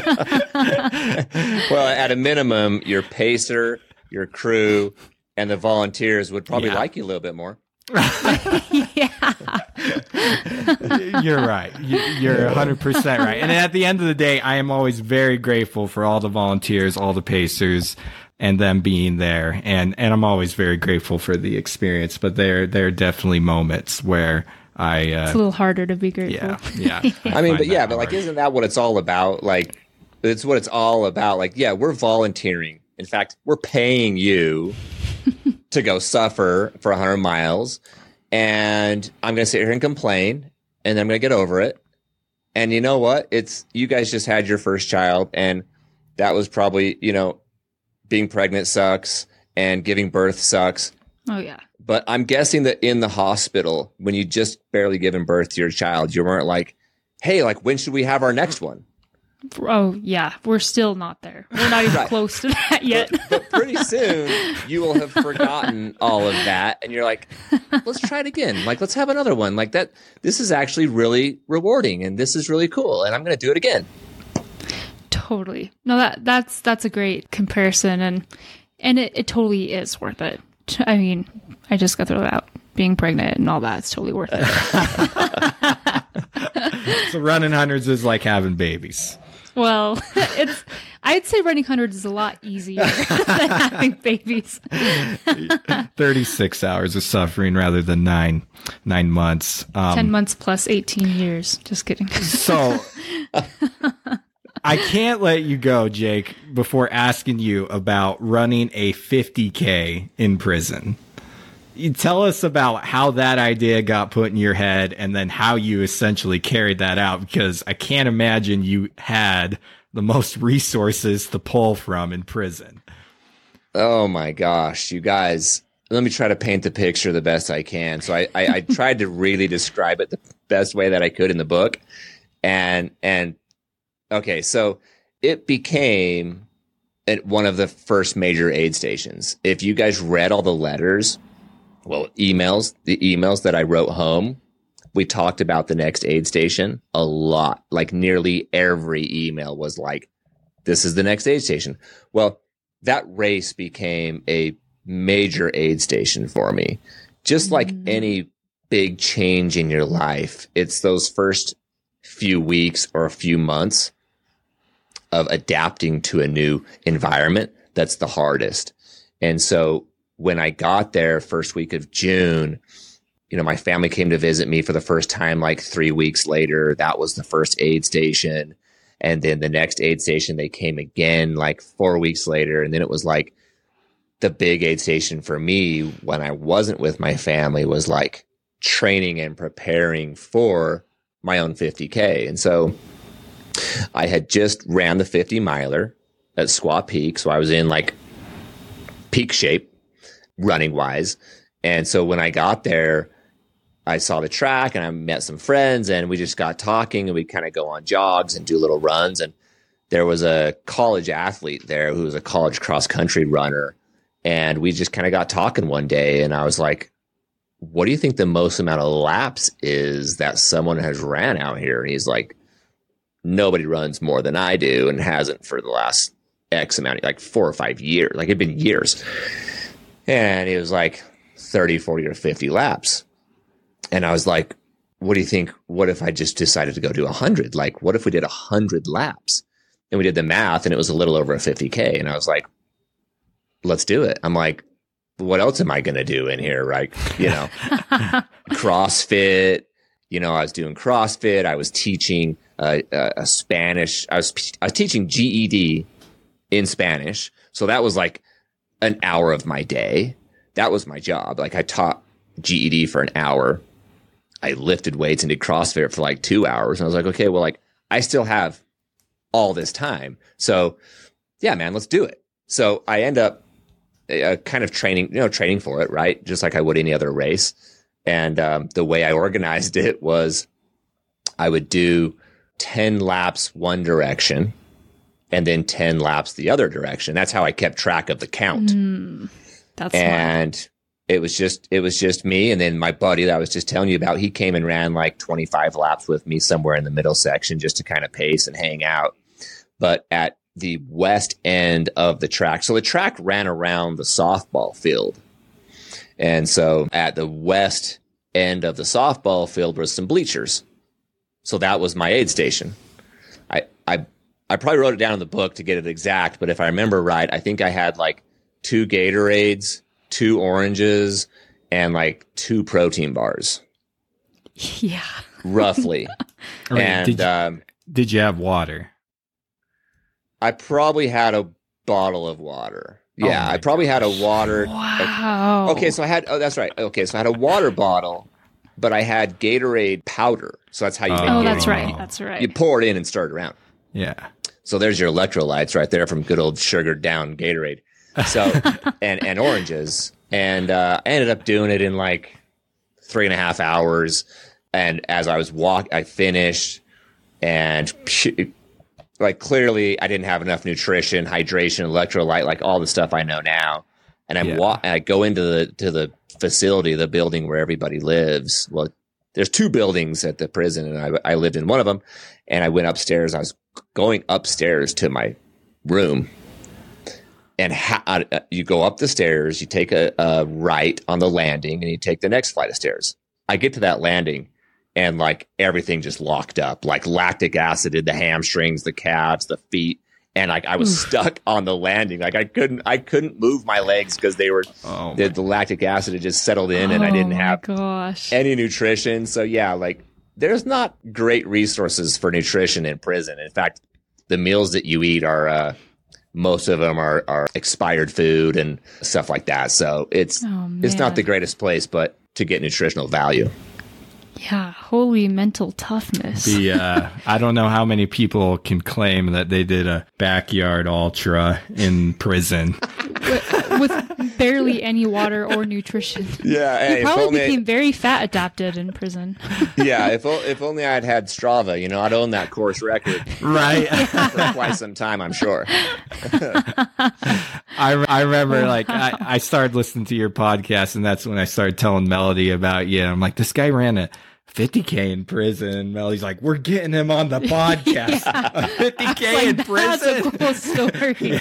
S1: Well, at a minimum, your pacer, your crew, and the volunteers would probably
S3: Yeah.
S1: like you a little bit more.
S2: yeah.
S3: You're right. You- You're one hundred percent right. And at the end of the day, I am always very grateful for all the volunteers, all the pacers, and them being there. And and I'm always very grateful for the experience. But there there are definitely moments where I uh,
S2: It's a little harder to be grateful.
S3: yeah yeah.
S1: I mean,
S3: find
S1: but yeah,
S3: that
S1: but like,
S3: hard.
S1: isn't that what it's all about? Like, it's what it's all about. Like, yeah, we're volunteering. In fact, we're paying you to go suffer for one hundred miles. And I'm going to sit here and complain, and then I'm going to get over it. And you know what? It's, you guys just had your first child, and that was probably, you know, being pregnant sucks and giving birth sucks.
S2: Oh yeah.
S1: But I'm guessing that in the hospital, when you just barely given birth to your child, you weren't like, hey, like, when should we have our next one?
S2: Oh yeah. We're still not there. We're not even
S1: Right.
S2: close to that yet.
S1: But, but pretty soon you will have forgotten all of that, and you're like, let's try it again. Like, let's have another one. Like that. This is actually really rewarding, and this is really cool, and I'm going to do it again.
S2: Totally. No, that that's that's a great comparison, and and it, it totally is worth it. I mean, I just got to throw that out. Being pregnant and all that, it's totally worth it.
S3: So running hundreds is like having babies.
S2: Well, it's I'd say running hundreds is a lot easier than having babies.
S3: thirty-six hours of suffering rather than nine nine months. Um,
S2: Ten months plus eighteen years. Just kidding.
S3: So I can't let you go, Jake, before asking you about running a fifty K in prison. You tell us about how that idea got put in your head and then how you essentially carried that out, because I can't imagine you had the most resources to pull from in prison.
S1: Oh my gosh, you guys. Let me try to paint the picture the best I can. So I, I, I tried to really describe it the best way that I could in the book. And, and okay, so it became at one of the first major aid stations. If you guys read all the letters, well, emails, the emails that I wrote home, we talked about the next aid station a lot. Like nearly every email was like, this is the next aid station. Well, that race became a major aid station for me. Just like
S2: Mm.
S1: any big change in your life, it's those first few weeks or a few months of adapting to a new environment that's the hardest. And so when I got there first week of June, you know, my family came to visit me for the first time like three weeks later. That was the first aid station. And then the next aid station, they came again like four weeks later. And then it was like the big aid station for me when I wasn't with my family was like training and preparing for my own fifty K. And so I had just ran the fifty miler at Squaw Peak. So I was in like peak shape running wise. And so when I got there, I saw the track and I met some friends and we just got talking and we kind of go on jogs and do little runs. And there was a college athlete there who was a college cross country runner. And we just kind of got talking one day and I was like, what do you think the most amount of laps is that someone has ran out here? And he's like, nobody runs more than I do and hasn't for the last X amount, like four or five years. Like it'd been years. And he was like thirty, forty or fifty laps. And I was like, what do you think? What if I just decided to go do one hundred? Like, what if we did one hundred laps? And we did the math, and it was a little over a fifty K. And I was like, let's do it. I'm like, what else am I going to do in here? Right. You know, CrossFit, you know, I was doing CrossFit. I was teaching uh, uh, a Spanish. I was, I was teaching G E D in Spanish. So that was like an hour of my day. That was my job. Like I taught G E D for an hour. I lifted weights and did CrossFit for like two hours. And I was like, okay, well, like I still have all this time. So yeah, man, let's do it. So I end up uh, kind of training, you know, training for it, right? Just like I would any other race. And um, the way I organized it was I would do ten laps one direction and then ten laps the other direction. That's how I kept track of the count.
S2: Mm, that's
S1: and
S2: smart.
S1: It was just, it was just me. And then my buddy that I was just telling you about, he came and ran like twenty-five laps with me somewhere in the middle section just to kind of pace and hang out. But at the west end of the track, so the track ran around the softball field. And so at the west end of the softball field was some bleachers. So that was my aid station. I, I, I probably wrote it down in the book to get it exact, but if I remember right, I think I had like two Gatorades, two oranges, and like two protein bars.
S2: Yeah.
S1: Roughly.
S3: Right.
S1: And
S3: did, you,
S1: um,
S3: did you have water?
S1: I probably had a bottle of water. Yeah,
S3: oh
S1: I probably
S3: gosh.
S1: had a water.
S2: Wow.
S1: Okay, so I had, oh, that's right. Okay, so I had a water bottle, but I had Gatorade powder. So that's how you
S3: Oh.
S1: make
S2: Oh,
S1: Gatorade.
S2: that's right. That's right.
S1: You pour it in and stir it around.
S3: Yeah.
S1: So there's your electrolytes right there from good old sugared down Gatorade. So, and, and oranges. And uh, I ended up doing it in like three and a half hours. And as I was walk, I finished and like clearly I didn't have enough nutrition, hydration, electrolyte, like all the stuff I know now. And I
S3: Yeah.
S1: wa- I go into the, to the facility, the building where everybody lives. Well, there's two buildings at the prison and I, I lived in one of them and I went upstairs. I was going upstairs to my room. And ha- uh, you go up the stairs, you take a, a right on the landing, and you take the next flight of stairs. I get to that landing, and like everything just locked up, like lactic acid in the hamstrings, the calves, the feet, and like I was
S2: Oof.
S1: stuck on the landing. Like I couldn't, I couldn't move my legs because they were
S3: Oh,
S1: the,
S3: my-
S1: the lactic acid had just settled in, and I
S2: Oh
S1: didn't
S2: my
S1: have
S2: gosh.
S1: any nutrition. So yeah, like there's not great resources for nutrition in prison. In fact, the meals that you eat are. Uh, Most of them are, are expired food and stuff like that. So it's
S2: Oh,
S1: it's not
S2: man.
S1: the greatest place, but to get nutritional value.
S2: Yeah, holy mental toughness.
S3: The uh, I don't know how many people can claim that they did a backyard ultra in prison.
S2: with, with barely any water or nutrition.
S1: Yeah,
S2: You probably became very fat adapted in prison.
S1: yeah. If o- if only I'd had Strava, you know, I'd own that course record
S3: Right.
S1: for quite some time. I'm sure.
S3: I, I remember like I, I started listening to your podcast and that's when I started telling Melody about you. I'm like, this guy ran a fifty K in prison. And Melody's like, we're getting him on the podcast. A fifty K in
S2: Like,
S3: prison.
S2: that's a cool story.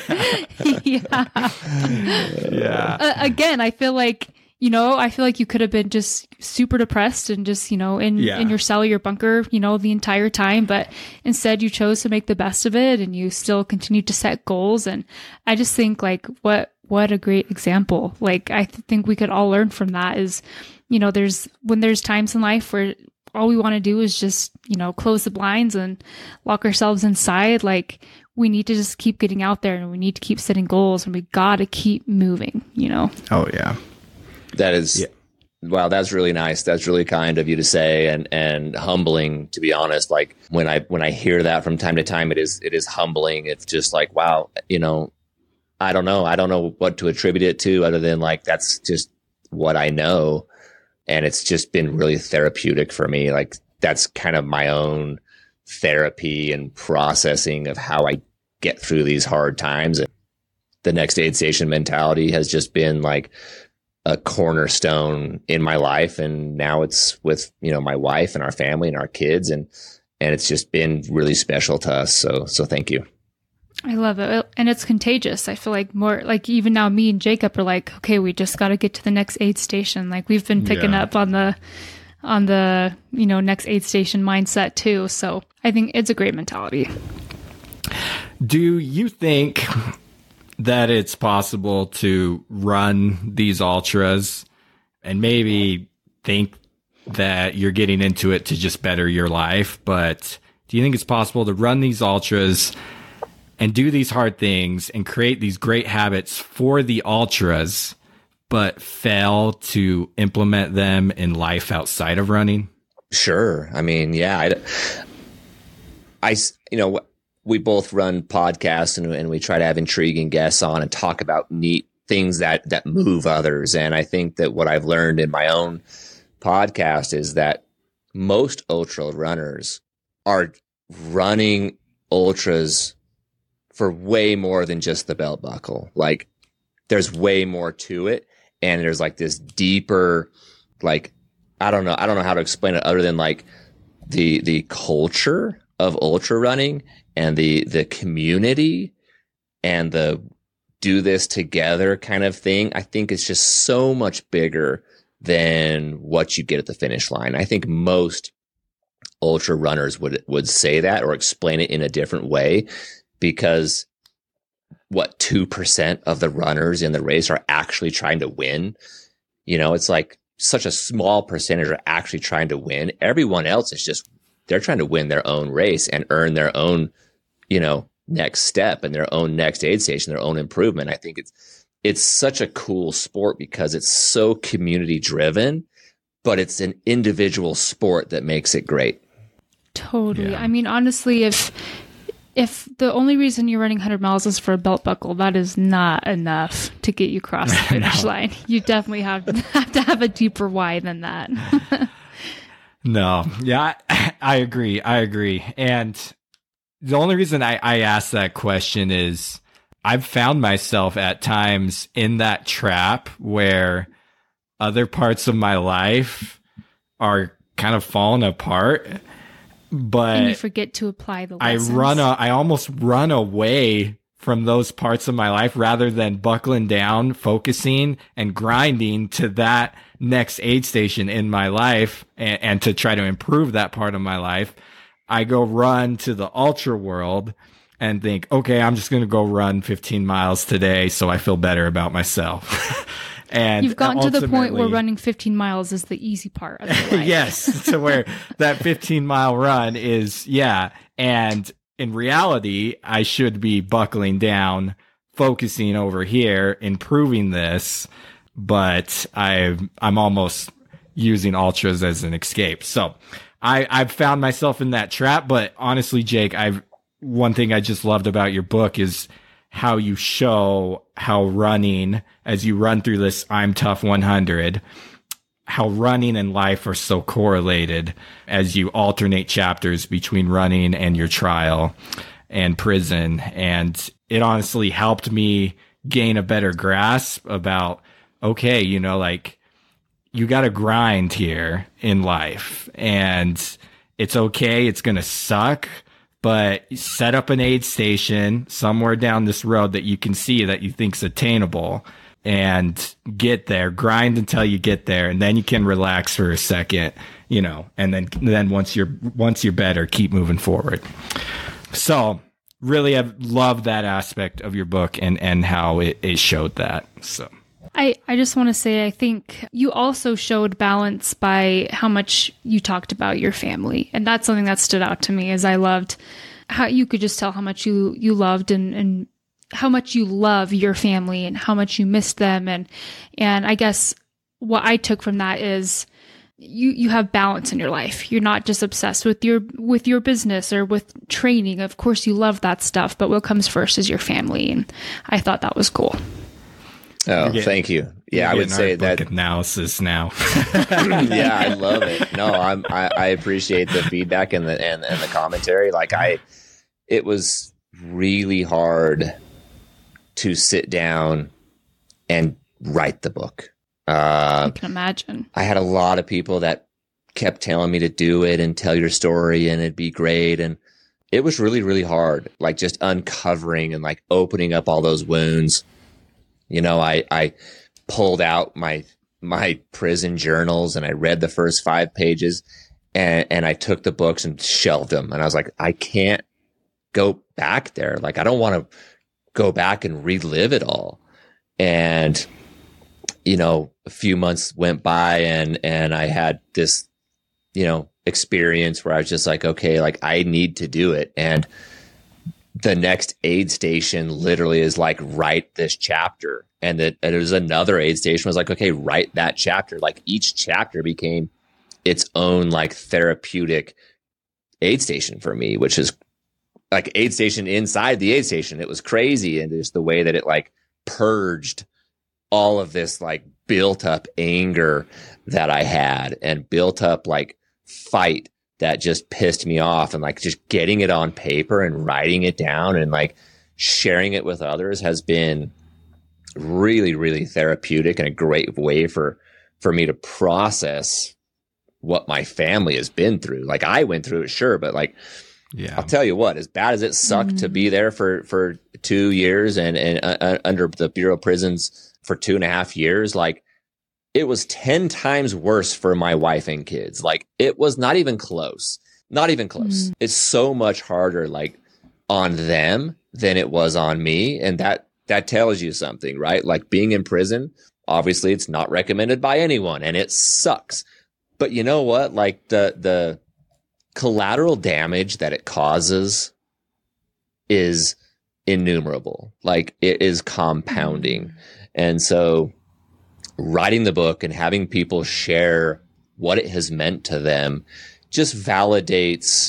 S2: yeah.
S3: Yeah.
S2: Uh, again, I feel like, you know, I feel like you could have been just super depressed and just, you know, in,
S3: Yeah.
S2: in your cell, your bunker, you know, the entire time. But instead you chose to make the best of it and you still continued to set goals. And I just think like what, what a great example. Like, I th- think we could all learn from that is, you know, there's when there's times in life where all we want to do is just, you know, close the blinds and lock ourselves inside. Like, we need to just keep getting out there, and we need to keep setting goals, and we got to keep moving, you know?
S3: Oh, yeah.
S1: That is,
S3: yeah.
S1: Wow, that's really nice. That's really kind of you to say, and, and humbling, to be honest. Like, when I, when I hear that from time to time, it is, it is humbling. It's just like, wow, you know, I don't know. I don't know what to attribute it to other than like, that's just what I know. And it's just been really therapeutic for me. Like, that's kind of my own therapy and processing of how I get through these hard times. And the next aid station mentality has just been like a cornerstone in my life. And now it's with, you know, my wife and our family and our kids. And, and it's just been really special to us. So, so thank you.
S2: I love it. And it's contagious. I feel like more like even now me and Jacob are like, okay, we just got to get to the next aid station. Like, we've been picking
S3: Yeah.
S2: up on the, on the, you know, next aid station mindset too. So I think it's a great mentality.
S3: Do you think that it's possible to run these ultras and maybe think that you're getting into it to just better your life? But do you think it's possible to run these ultras and do these hard things and create these great habits for the ultras, but fail to implement them in life outside of running?
S1: Sure. I mean, yeah, I, I you know, we both run podcasts, and, and we try to have intriguing guests on and talk about neat things that, that move others. And I think that what I've learned in my own podcast is that most ultra runners are running ultras for way more than just the belt buckle. Like, there's way more to it. And there's like this deeper, like, I don't know, I don't know how to explain it other than like the, the culture of ultra running and the, the community and the do this together kind of thing. I think it's just so much bigger than what you get at the finish line. I think most ultra runners would, would say that or explain it in a different way, because what, two percent of the runners in the race are actually trying to win. You know, it's like such a small percentage are actually trying to win. Everyone else is just, they're trying to win their own race and earn their own, you know, next step and their own next aid station, their own improvement. I think it's, it's such a cool sport because it's so community driven, but it's an individual sport that makes it great.
S2: Totally.
S3: Yeah.
S2: I mean, honestly, if, if the only reason you're running one hundred miles is for a belt buckle, that is not enough to get you across the finish line. You definitely have, have to have a deeper why than that.
S3: No. Yeah, I, I agree. I agree. And the only reason I, I ask that question is I've found myself at times in that trap where other parts of my life are kind of falling apart. But
S2: and you forget to apply the lessons.
S3: I run, a, I almost run away from those parts of my life rather than buckling down, focusing and grinding to that next aid station in my life and, and to try to improve that part of my life. I go run to the ultra world and think, okay, I'm just going to go run fifteen miles today so I feel better about myself. And
S2: you've gotten to the point where
S3: ultimately-
S2: running fifteen miles is the easy part of your life.
S3: Yes, to where that fifteen mile run is, yeah. And in reality, I should be buckling down, focusing over here, improving this, but I, I'm almost using ultras as an escape. So I, I've found myself in that trap. But honestly, Jake, I've one thing I just loved about your book is how you show how running, as you run through this I'm Tough one hundred, how running and life are so correlated as you alternate chapters between running and your trial and prison. And it honestly helped me gain a better grasp about, okay, you know, like you got to grind here in life and it's okay. It's going to suck. But set up an aid station somewhere down this road that you can see that you think's attainable and get there, grind until you get there. And then you can relax for a second, you know, and then, then once you're, once you're better, keep moving forward. So really, I've loved that aspect of your book and, and how it, it showed that. So
S2: I, I just want to say, I think you also showed balance by how much you talked about your family. And that's something that stood out to me, as I loved how you could just tell how much you, you loved and, and how much you love your family and how much you missed them. And, and I guess what I took from that is you, you have balance in your life. You're not just obsessed with your, with your business or with training. Of course you love that stuff, but what comes first is your family. And I thought that was cool.
S1: Oh, getting, thank you. Yeah, I would say that
S3: analysis now.
S1: Yeah, I love it. No, I'm, I, I appreciate the feedback and the, and, and the commentary. Like I, it was really hard to sit down and write the book. Uh,
S2: I can imagine.
S1: I had a lot of people that kept telling me to do it and tell your story and it'd be great. And it was really, really hard, like just uncovering and like opening up all those wounds. You know, I, I pulled out my, my prison journals and I read the first five pages and, and I took the books and shelved them. And I was like, I can't go back there. Like, I don't want to go back and relive it all. And, you know, a few months went by and, and I had this, you know, experience where I was just like, okay, like I need to do it. And the next aid station literally is like, write this chapter. And that and there's another aid station was like, okay, write that chapter. Like each chapter became its own like therapeutic aid station for me, which is like aid station inside the aid station. It was crazy. And just the way that it like purged all of this like built up anger that I had and built up like fight that just pissed me off, and like just getting it on paper and writing it down and like sharing it with others has been really, really therapeutic and a great way for, for me to process what my family has been through. Like I went through it, sure, but like, yeah, I'll tell you what, as bad as it sucked mm-hmm. to be there for, for two years and, and uh, under the Bureau of Prisons for two and a half years, like it was ten times worse for my wife and kids. Like it was not even close, not even close. Mm. It's so much harder like on them than it was on me. And that, that tells you something, right? Like being in prison, obviously it's not recommended by anyone and it sucks. But you know what? Like the, the collateral damage that it causes is innumerable. Like it is compounding. And so writing the book and having people share what it has meant to them just validates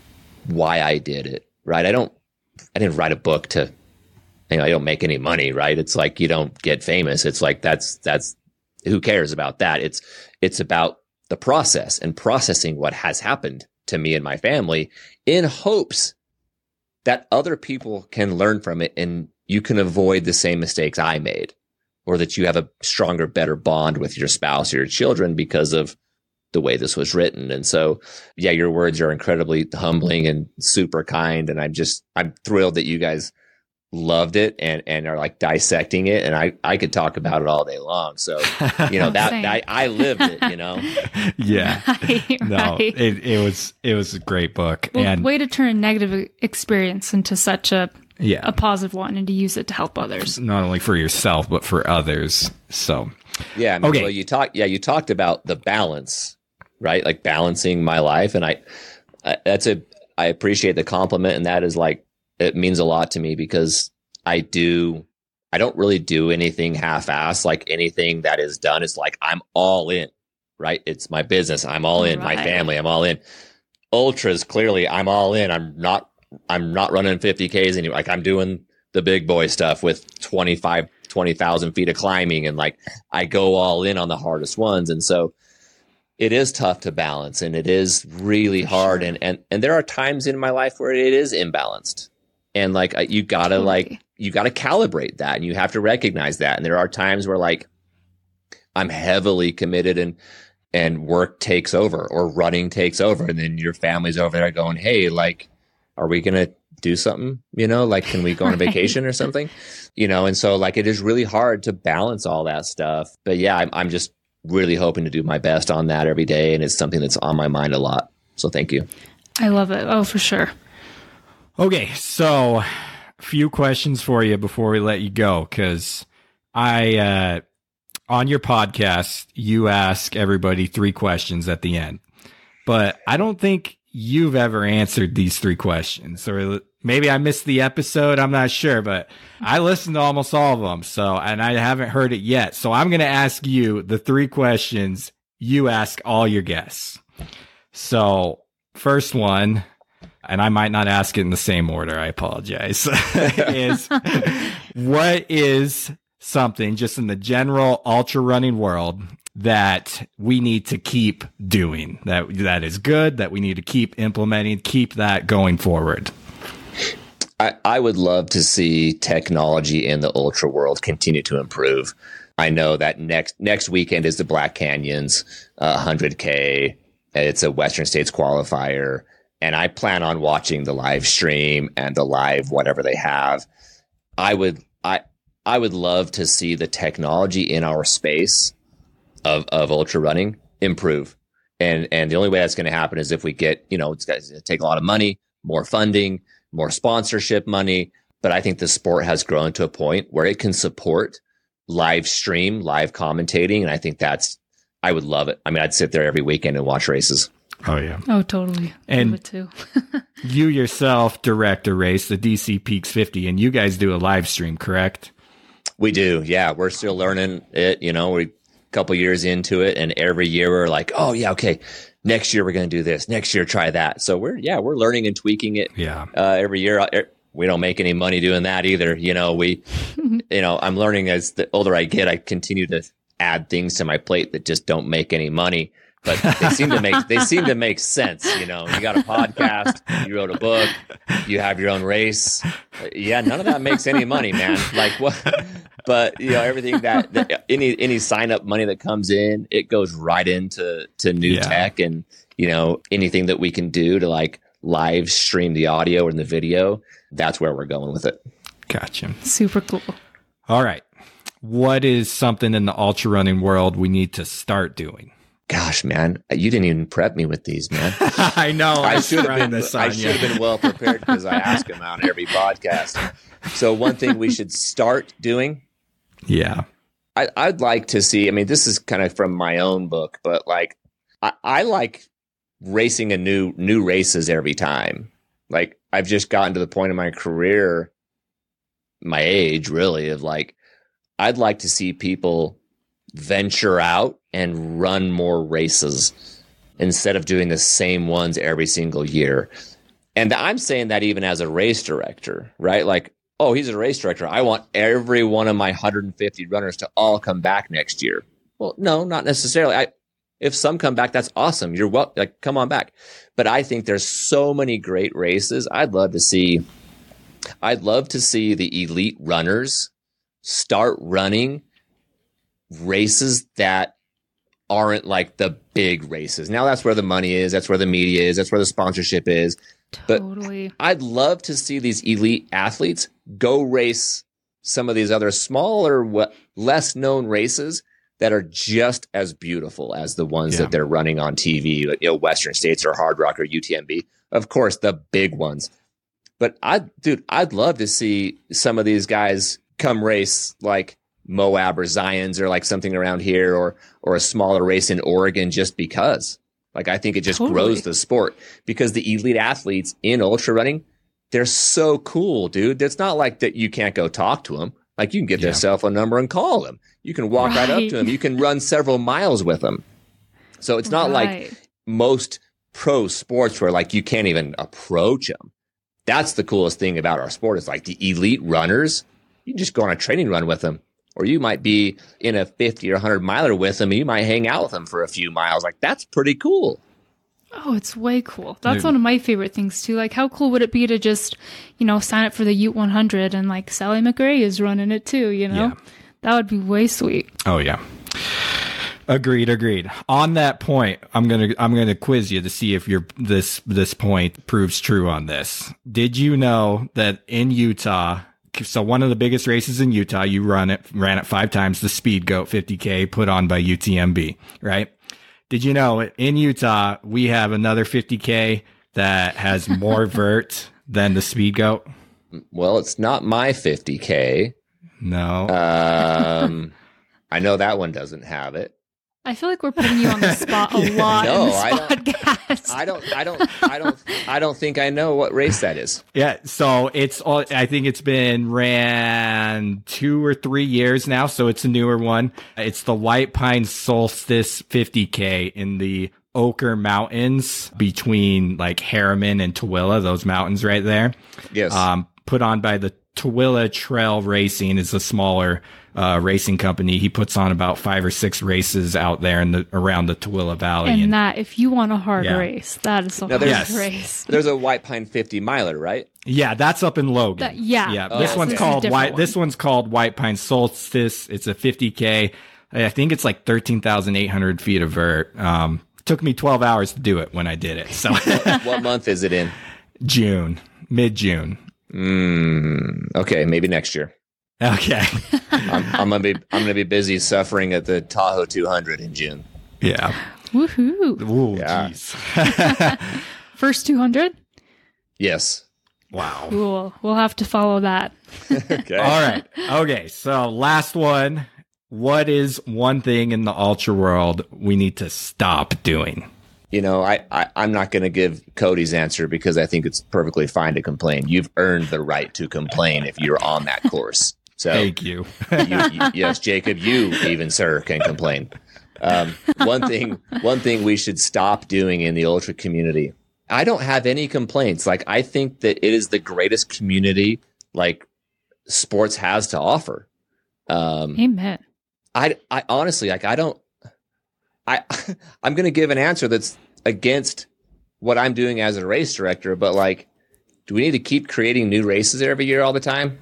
S1: why I did it, right? I don't, I didn't write a book to, you know, I don't make any money, right? It's like, you don't get famous. It's like, that's, that's, who cares about that? It's, it's about the process and processing what has happened to me and my family in hopes that other people can learn from it and you can avoid the same mistakes I made, or that you have a stronger, better bond with your spouse or your children because of the way this was written. And so, yeah, your words are incredibly humbling and super kind. And I'm just, I'm thrilled that you guys loved it and, and are like dissecting it. And I, I could talk about it all day long. So, you know, that, that I lived it, you know?
S3: Yeah.
S2: Right,
S3: no,
S2: right.
S3: It, it was, it was a great book.
S2: Well,
S3: and
S2: way to turn a negative experience into such a,
S3: yeah,
S2: a positive one and to use it to help others.
S3: Not only for yourself, but for others. So,
S1: yeah. I mean,
S3: okay.
S1: Well, you talked, yeah, you talked about the balance, right? Like balancing my life. And I, I, that's a, I appreciate the compliment. And that is like, it means a lot to me because I do, I don't really do anything half-ass. Like anything that is done, it's like, I'm all in, right? It's my business. I'm all in. Right. My family, I'm all in. Ultras, clearly I'm all in. I'm not, I'm not running fifty Ks anymore. Like I'm doing the big boy stuff with twenty-five, twenty thousand feet of climbing. And like, I go all in on the hardest ones. And so it is tough to balance and it is really hard. Sure. And, and, and there are times in my life where it is imbalanced and like, you gotta totally. like, you gotta calibrate that and you have to recognize that. And there are times where like, I'm heavily committed and, and work takes over or running takes over. And then your family's over there going, hey, like, are we going to do something? You know, like, can we go on a vacation or something? You know? And so like, it is really hard to balance all that stuff, but yeah, I'm, I'm just really hoping to do my best on that every day. And it's something that's on my mind a lot. So thank you.
S2: I love it. Oh, for sure.
S3: Okay. So a few questions for you before we let you go. Cause I, uh, on your podcast, you ask everybody three questions at the end, but I don't think you've ever answered these three questions, or maybe I missed the episode. I'm not sure, but I listened to almost all of them. So, and I haven't heard it yet. So I'm going to ask you the three questions you ask all your guests. So first one, and I might not ask it in the same order, I apologize, is what is something just in the general ultra running world that we need to keep doing, that that is good, that we need to keep implementing, keep that going forward?
S1: I, I would love to see technology in the ultra world continue to improve. I know that next next weekend is the Black Canyons uh, one hundred K. It's a Western States qualifier, and I plan on watching the live stream and the live whatever they have. I would I I would love to see the technology in our space of of ultra running improve, and and the only way that's going to happen is if we get, you know, it's going to take a lot of money, more funding, more sponsorship money. But I think the sport has grown to a point where it can support live stream, live commentating. And I think that's, I would love it. I mean, I'd sit there every weekend and watch races.
S3: Oh, yeah.
S2: Oh, totally.
S3: And
S2: I would too.
S3: You yourself direct a race, the D C Peaks fifty, and you guys do a live stream, correct?
S1: We do. Yeah. We're still learning it. You know, we're a couple years into it, and every year we're like, oh, yeah, okay, next year we're going to do this. Next year, try that. So we're, yeah, we're learning and tweaking it.
S3: Yeah.
S1: Uh, every year. We don't make any money doing that either. You know, we, you know, I'm learning as the older I get, I continue to add things to my plate that just don't make any money, but they seem to make, they seem to make sense. You know, you got a podcast, you wrote a book, you have your own race. Yeah. None of that makes any money, man. Like what, but you know, everything that, that any, any sign up money that comes in, it goes right into, to new
S3: Yeah.
S1: tech, and, you know, anything that we can do to like live stream the audio and the video. That's where we're going with it.
S3: Gotcha.
S2: Super cool.
S3: All right. What is something in the ultra running world we need to start doing?
S1: Gosh, man, you didn't even prep me with these, man.
S3: I know.
S1: I should have been.
S3: This
S1: I
S3: on
S1: should
S3: you.
S1: have been well prepared because I ask them on every podcast. So one thing we should start doing.
S3: Yeah.
S1: I, I'd like to see. I mean, this is kind of from my own book, but like, I, I like racing a new new races every time. Like, I've just gotten to the point in my career, my age really, of like, I'd like to see people venture out and run more races instead of doing the same ones every single year. And I'm saying that even as a race director, right? Like, oh, he's a race director. I want every one of my one hundred fifty runners to all come back next year. Well, no, not necessarily. I, if some come back, that's awesome. You're well, like, come on back. But I think there's so many great races. I'd love to see, I'd love to see the elite runners start running races that aren't like the big races. Now that's where the money is. That's where the media is. That's where the sponsorship is.
S2: Totally.
S1: But I'd love to see these elite athletes go race some of these other smaller, less known races that are just as beautiful as the ones
S3: Yeah.
S1: that they're running on T V, like, you know, Western States or Hard Rock or U T M B. Of course, the big ones. But I, dude, I'd love to see some of these guys come race like Moab or Zions or like something around here, or or a smaller race in Oregon, just because. Like, I think it just
S2: Totally.
S1: grows the sport, because the elite athletes in ultra running, they're so cool, dude. It's not like that you can't go talk to them. Like, you can get
S3: Yeah.
S1: their cell phone number and call them. You can walk right, up
S2: Right.
S1: to them. You can run several miles with them. So it's not like
S2: Right.
S1: most pro sports where like you can't even approach them. That's the coolest thing about our sport, is like the elite runners. You can just go on a training run with them, or you might be in a fifty or one hundred miler with them, and you might hang out with them for a few miles. Like, that's pretty cool.
S2: Oh, it's way cool. That's
S3: Dude.
S2: one of my favorite things too. Like, how cool would it be to just, you know, sign up for the Ute one hundred and like Sally McRae is running it too, you know?
S3: Yeah.
S2: That would be way sweet.
S3: Oh yeah. Agreed, agreed. On that point, I'm gonna I'm gonna quiz you to see if your this this point proves true on this. Did you know that in Utah, so one of the biggest races in Utah, you run it ran it five times, the Speed Goat fifty K put on by U T M B, right? Did you know in Utah we have another fifty K that has more vert than the Speed Goat?
S1: Well, it's not my fifty K.
S3: No.
S1: Um, I know that one doesn't have it.
S2: I feel like we're putting you on the spot a lot
S1: No,
S2: in this
S1: I don't-
S2: podcast.
S1: I don't, I don't, I don't, I don't think I know what race that is.
S3: Yeah, so it's all, I think it's been ran two or three years now, so it's a newer one. It's the White Pine Solstice fifty K in the Oquirrh Mountains between like Harriman and Tooele, those mountains right there.
S1: Yes.
S3: Um, put on by the Tooele Trail Racing is a smaller uh, racing company. He puts on about five or six races out there in the around the Tooele Valley.
S2: and that, if you want a hard
S3: Yeah.
S2: race, that is a
S1: Now,
S2: hard
S1: there's-
S3: Yes.
S2: race.
S1: There's a White Pine fifty miler, right?
S3: Yeah, that's up in Logan.
S2: That- yeah.
S3: yeah.
S1: Oh,
S3: This
S1: okay.
S3: one's
S1: This is a
S3: called
S2: different
S3: White.
S2: one.
S3: This one's called White Pine Solstice. It's a fifty K. I think it's like thirteen thousand eight hundred feet of vert. Um, took me twelve hours to do it when I did it. So
S1: What month is it in?
S3: June, mid June.
S1: Mm, okay, maybe next year.
S3: Okay.
S1: I'm, I'm gonna be I'm gonna be busy suffering at the Tahoe two hundred in June.
S3: Yeah.
S2: Woohoo!
S3: Ooh,
S1: Yeah.
S3: jeez.
S2: First two hundred.
S1: Yes.
S3: Wow.
S2: Cool. We'll have to follow that.
S1: Okay.
S3: All right. Okay. So last one. What is one thing in the ultra world we need to stop doing?
S1: You know, I, I I'm not gonna give Cody's answer because I think it's perfectly fine to complain. You've earned the right to complain if you're on that course. So
S3: Thank you.
S1: you, you, yes, Jacob, you even, sir, can complain. Um, one thing, one thing we should stop doing in the ultra community. I don't have any complaints. Like, I think that it is the greatest community like sports has to offer. Um,
S2: Amen.
S1: I, I honestly, like, I don't, I, I'm going to give an answer that's against what I'm doing as a race director, but like, do we need to keep creating new races every year all the time?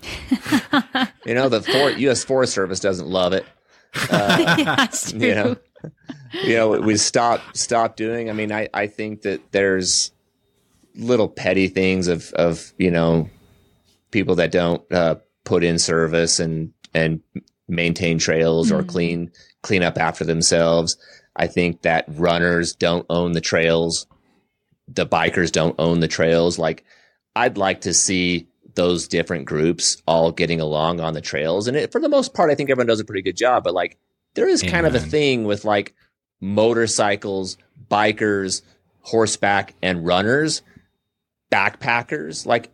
S1: You know, the for, U S Forest Service doesn't love it. Uh,
S2: Yeah, that's true.
S1: you know, you know, we stop stop doing. I mean, I, I think that there's little petty things of of you know people that don't uh, put in service and and maintain trails or
S2: Mm.
S1: clean clean up after themselves. I think that runners don't own the trails. The bikers don't own the trails. Like, I'd like to see those different groups all getting along on the trails. And it, for the most part, I think everyone does a pretty good job. But like, there is kind of a
S3: Amen.
S1: thing with like motorcycles, bikers, horseback, and runners, backpackers. Like,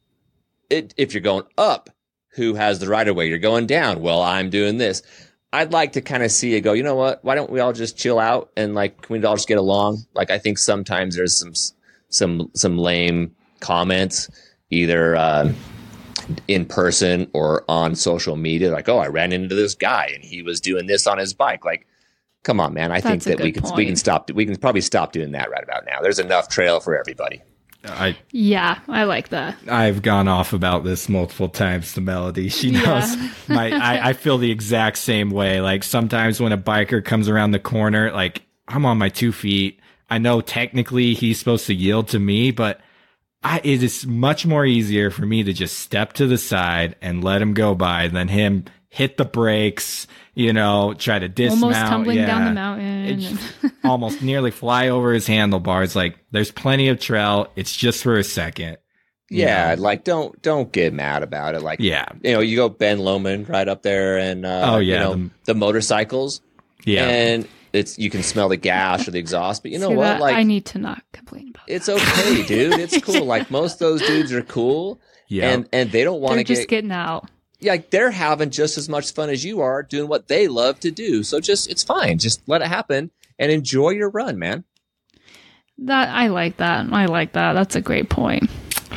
S1: it, if you're going up, who has the right of way? You're going down. Well, I'm doing this. I'd like to kind of see it go, you know what? Why don't we all just chill out and like, can we all just get along? Like, I think sometimes there's some, some, some lame comments, either, uh, in person or on social media. Like, oh, I ran into this guy and he was doing this on his bike. Like, come on, man. I think
S2: That's a
S1: that we
S2: good
S1: can, we can
S2: point.
S1: stop, we can probably stop doing that right about now. There's enough trail for everybody.
S3: I
S2: Yeah, I like that.
S3: I've gone off about this multiple times to Melody. She knows
S2: Yeah.
S3: my I, I feel the exact same way. Like, sometimes when a biker comes around the corner, like, I'm on my two feet. I know technically he's supposed to yield to me, but I, it is much more easier for me to just step to the side and let him go by than him hit the brakes, you know, try to dismount.
S2: Almost tumbling
S3: yeah.
S2: down the mountain.
S3: It's almost nearly fly over his handlebars. Like, there's plenty of trail. It's just for a second. you
S1: Yeah.
S3: know?
S1: Like, don't, don't get mad about it. Like,
S3: Yeah.
S1: you know, you go Ben Lomond right up there and, uh,
S3: Oh, yeah,
S1: you know,
S3: the-
S1: the, motorcycles
S3: Yeah.
S1: and it's, you can smell the gas or the exhaust, but you know
S2: See
S1: what?
S2: that?
S1: Like,
S2: I need to not complain about
S1: it's okay, dude. It's cool. Like, most of those dudes are cool.
S3: Yeah.
S1: And, and they don't
S2: that.
S1: want
S2: They're
S1: to
S2: just
S1: get,
S2: getting out.
S1: yeah, like, they're having just as much fun as you are doing what they love to do. So just, it's fine. Just let it happen and enjoy your run, man.
S2: That I like that. I like that. That's a great point.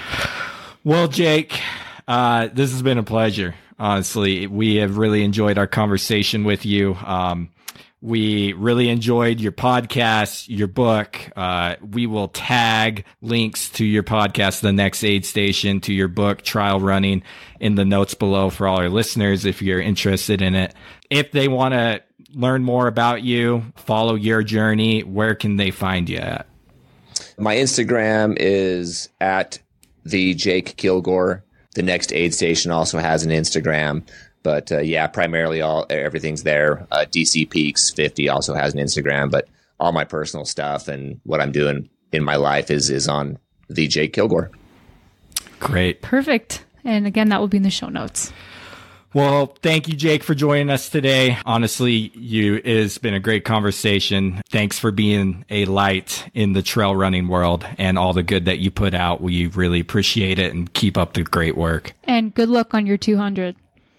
S3: Well, Jake, uh, this has been a pleasure. Honestly, we have really enjoyed our conversation with you. Um, we really enjoyed your podcast, your book. Uh, we will tag links to your podcast, The Next Aid Station, to your book, Trial Running, in the notes below for all our listeners if you're interested in it. If they want to learn more about you, follow your journey, where can they find you at?
S1: My Instagram is at the Jake Kilgore. The Next Aid Station also has an Instagram, but uh, yeah, primarily all everything's there. Uh, D C Peaks fifty also has an Instagram, but all my personal stuff and what I'm doing in my life is is on the Jake Kilgore.
S3: Great.
S2: Perfect. And again, that will be in the show notes.
S3: Well, thank you, Jake, for joining us today. Honestly, you it has been a great conversation. Thanks for being a light in the trail running world and all the good that you put out. We really appreciate it and keep up the great work.
S2: And good luck on your two hundred.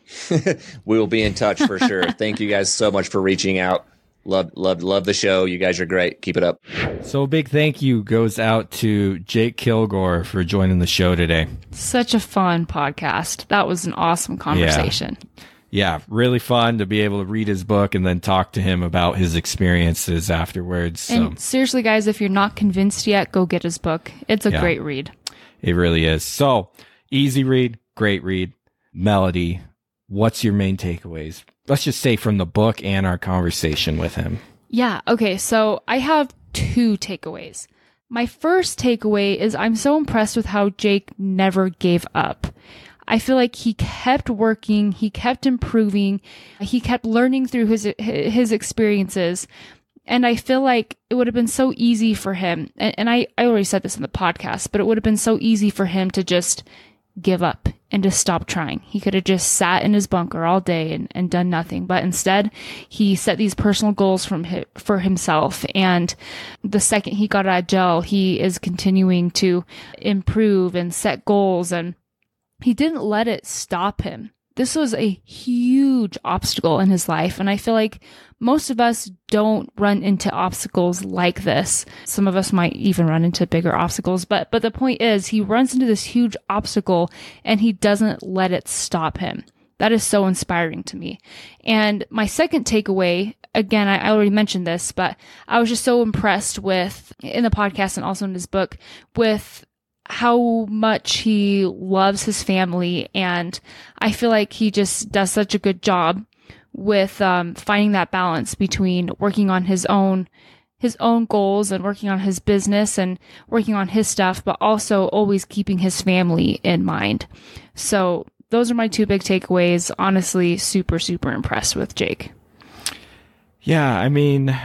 S1: We will be in touch for sure. Thank you guys so much for reaching out. Love, love, love the show. You guys are great. Keep it up.
S3: So a big thank you goes out to Jake Kilgore for joining the show today.
S2: Such a fun podcast. That was an awesome conversation.
S3: Yeah. Yeah, really fun to be able to read his book and then talk to him about his experiences afterwards. So.
S2: And seriously, guys, if you're not convinced yet, go get his book. It's a
S3: Yeah.
S2: great read.
S3: It really is. So easy read, great read. Melody, what's your main takeaways? Let's just say from the book and our conversation with him.
S2: Yeah. Okay. So I have two takeaways. My first takeaway is I'm so impressed with how Jake never gave up. I feel like he kept working, he kept improving, he kept learning through his his experiences. And I feel like it would have been so easy for him. And, and I, I already said this in the podcast, but it would have been so easy for him to just give up and to stop trying. He could have just sat in his bunker all day and, and done nothing. But instead, he set these personal goals from hi- for himself. And the second he got out of jail, he is continuing to improve and set goals. And he didn't let it stop him. This was a huge obstacle in his life. And I feel like most of us don't run into obstacles like this. Some of us might even run into bigger obstacles. But, but the point is, he runs into this huge obstacle and he doesn't let it stop him. That is so inspiring to me. And my second takeaway, again, I already mentioned this, but I was just so impressed with, in the podcast and also in his book, with how much he loves his family. And I feel like he just does such a good job with um, finding that balance between working on his own his own goals and working on his business and working on his stuff, but also always keeping his family in mind. So those are my two big takeaways. Honestly, super, super impressed with Jake.
S3: Yeah, I mean,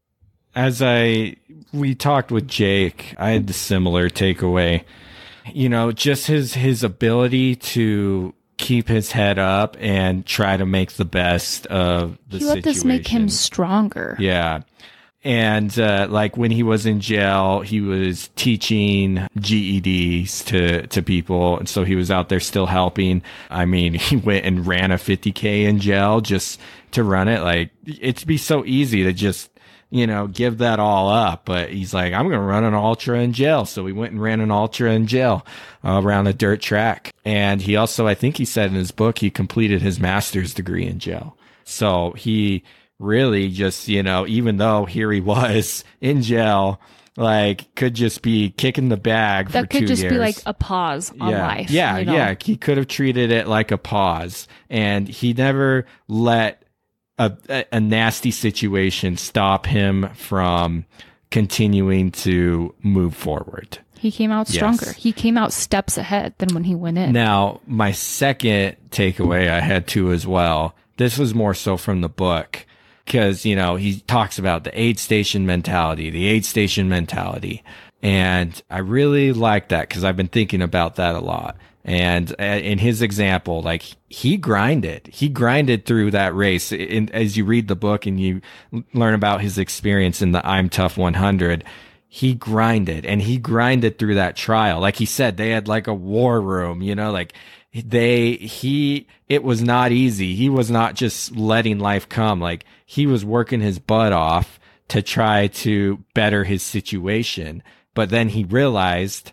S3: as I we talked with Jake, I had the similar takeaway. You know, just his his ability to keep his head up and try to make the best of the
S2: He let
S3: situation.
S2: this make him stronger.
S3: Yeah. And uh, like when he was in jail, he was teaching G E Ds to, to people. And so he was out there still helping. I mean, he went and ran a fifty K in jail just to run it. Like, it'd be so easy to just, you know, give that all up. But he's like, I'm going to run an ultra in jail. So we went and ran an ultra in jail uh, around a dirt track. And he also, I think he said in his book, he completed his master's degree in jail. So he really just, you know, even though here he was in jail, like could just be kicking the bag for two years.
S2: That could just be like a pause on
S3: yeah.
S2: life.
S3: Yeah.
S2: You know?
S3: Yeah. He could have treated it like a pause, and he never let a, a, a nasty situation stop him from continuing to move forward.
S2: He came out stronger.
S3: Yes.
S2: He came out steps ahead than when he went in.
S3: Now, my second takeaway I had too as well. This was more so from the book because, you know, he talks about the aid station mentality, the aid station mentality. And I really like that because I've been thinking about that a lot. And in his example, like he grinded, he grinded through that race. And as you read the book and you learn about his experience in the I'm Tough one hundred, he grinded and he grinded through that trial. Like he said, they had like a war room, you know, like they, he, it was not easy. He was not just letting life come. Like he was working his butt off to try to better his situation. But then he realized,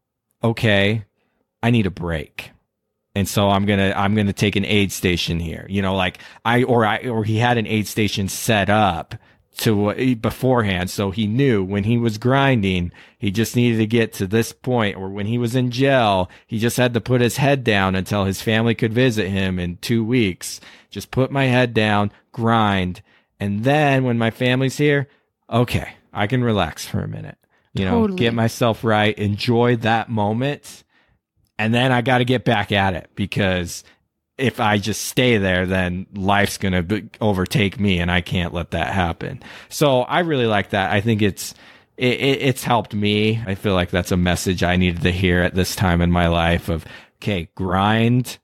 S3: okay, I need a break. And so I'm going to, I'm going to take an aid station here, you know, like I, or I, or he had an aid station set up to uh, beforehand. So he knew when he was grinding, he just needed to get to this point, or when he was in jail, he just had to put his head down until his family could visit him in two weeks. Just put my head down, grind. And then when my family's here, okay, I can relax for a minute, you know,
S2: Totally.
S3: get myself right, enjoy that moment. And then I got to get back at it, because if I just stay there, then life's going to b- overtake me, and I can't let that happen. So I really like that. I think it's, it, it, it's helped me. I feel like that's a message I needed to hear at this time in my life of, okay, grind,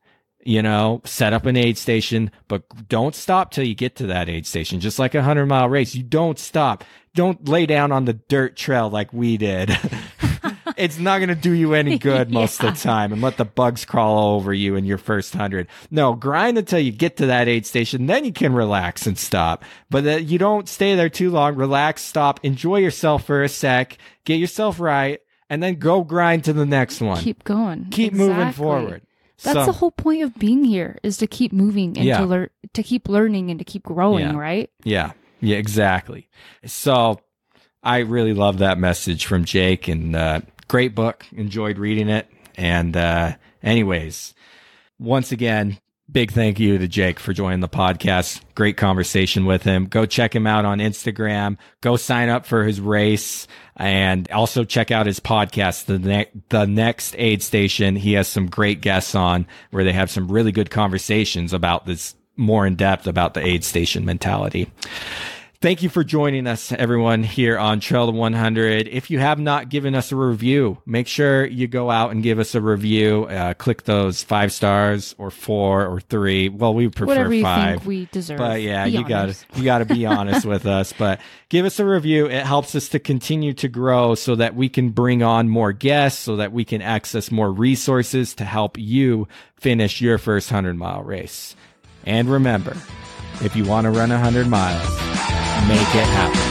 S3: you know, set up an aid station, but don't stop till you get to that aid station. Just like a hundred mile race, you don't stop. Don't lay down on the dirt trail like we did. It's not going to do you any good most yeah. of the time, and let the bugs crawl over you in your first hundred. No, grind until you get to that aid station. Then you can relax and stop. But uh, you don't stay there too long. Relax, stop, enjoy yourself for a sec, get yourself right, and then go grind to the next one.
S2: Keep going.
S3: Keep
S2: exactly.
S3: moving forward.
S2: That's
S3: so,
S2: the whole point of being here, is to keep moving and
S3: yeah.
S2: to learn, to keep learning and to keep growing,
S3: yeah.
S2: right?
S3: Yeah. Yeah, exactly. So I really love that message from Jake, and uh, great book. Enjoyed reading it. And uh, anyways, once again, big thank you to Jake for joining the podcast. Great conversation with him. Go check him out on Instagram. Go sign up for his race, and also check out his podcast, The, ne- the Next Aid Station. He has some great guests on where they have some really good conversations about this, more in depth about the aid station mentality. Thank you for joining us, everyone, here on Trail to one hundred. If you have not given us a review, make sure you go out and give us a review. Uh, click those five stars or four or three. Well, we prefer
S2: Whatever you
S3: five.
S2: think we deserve.
S3: But yeah,
S2: be
S3: you got
S2: honest.
S3: you got to be honest with us. But give us a review. It helps us to continue to grow so that we can bring on more guests, so that we can access more resources to help you finish your first hundred mile race. And remember, if you want to run one hundred miles, make it happen.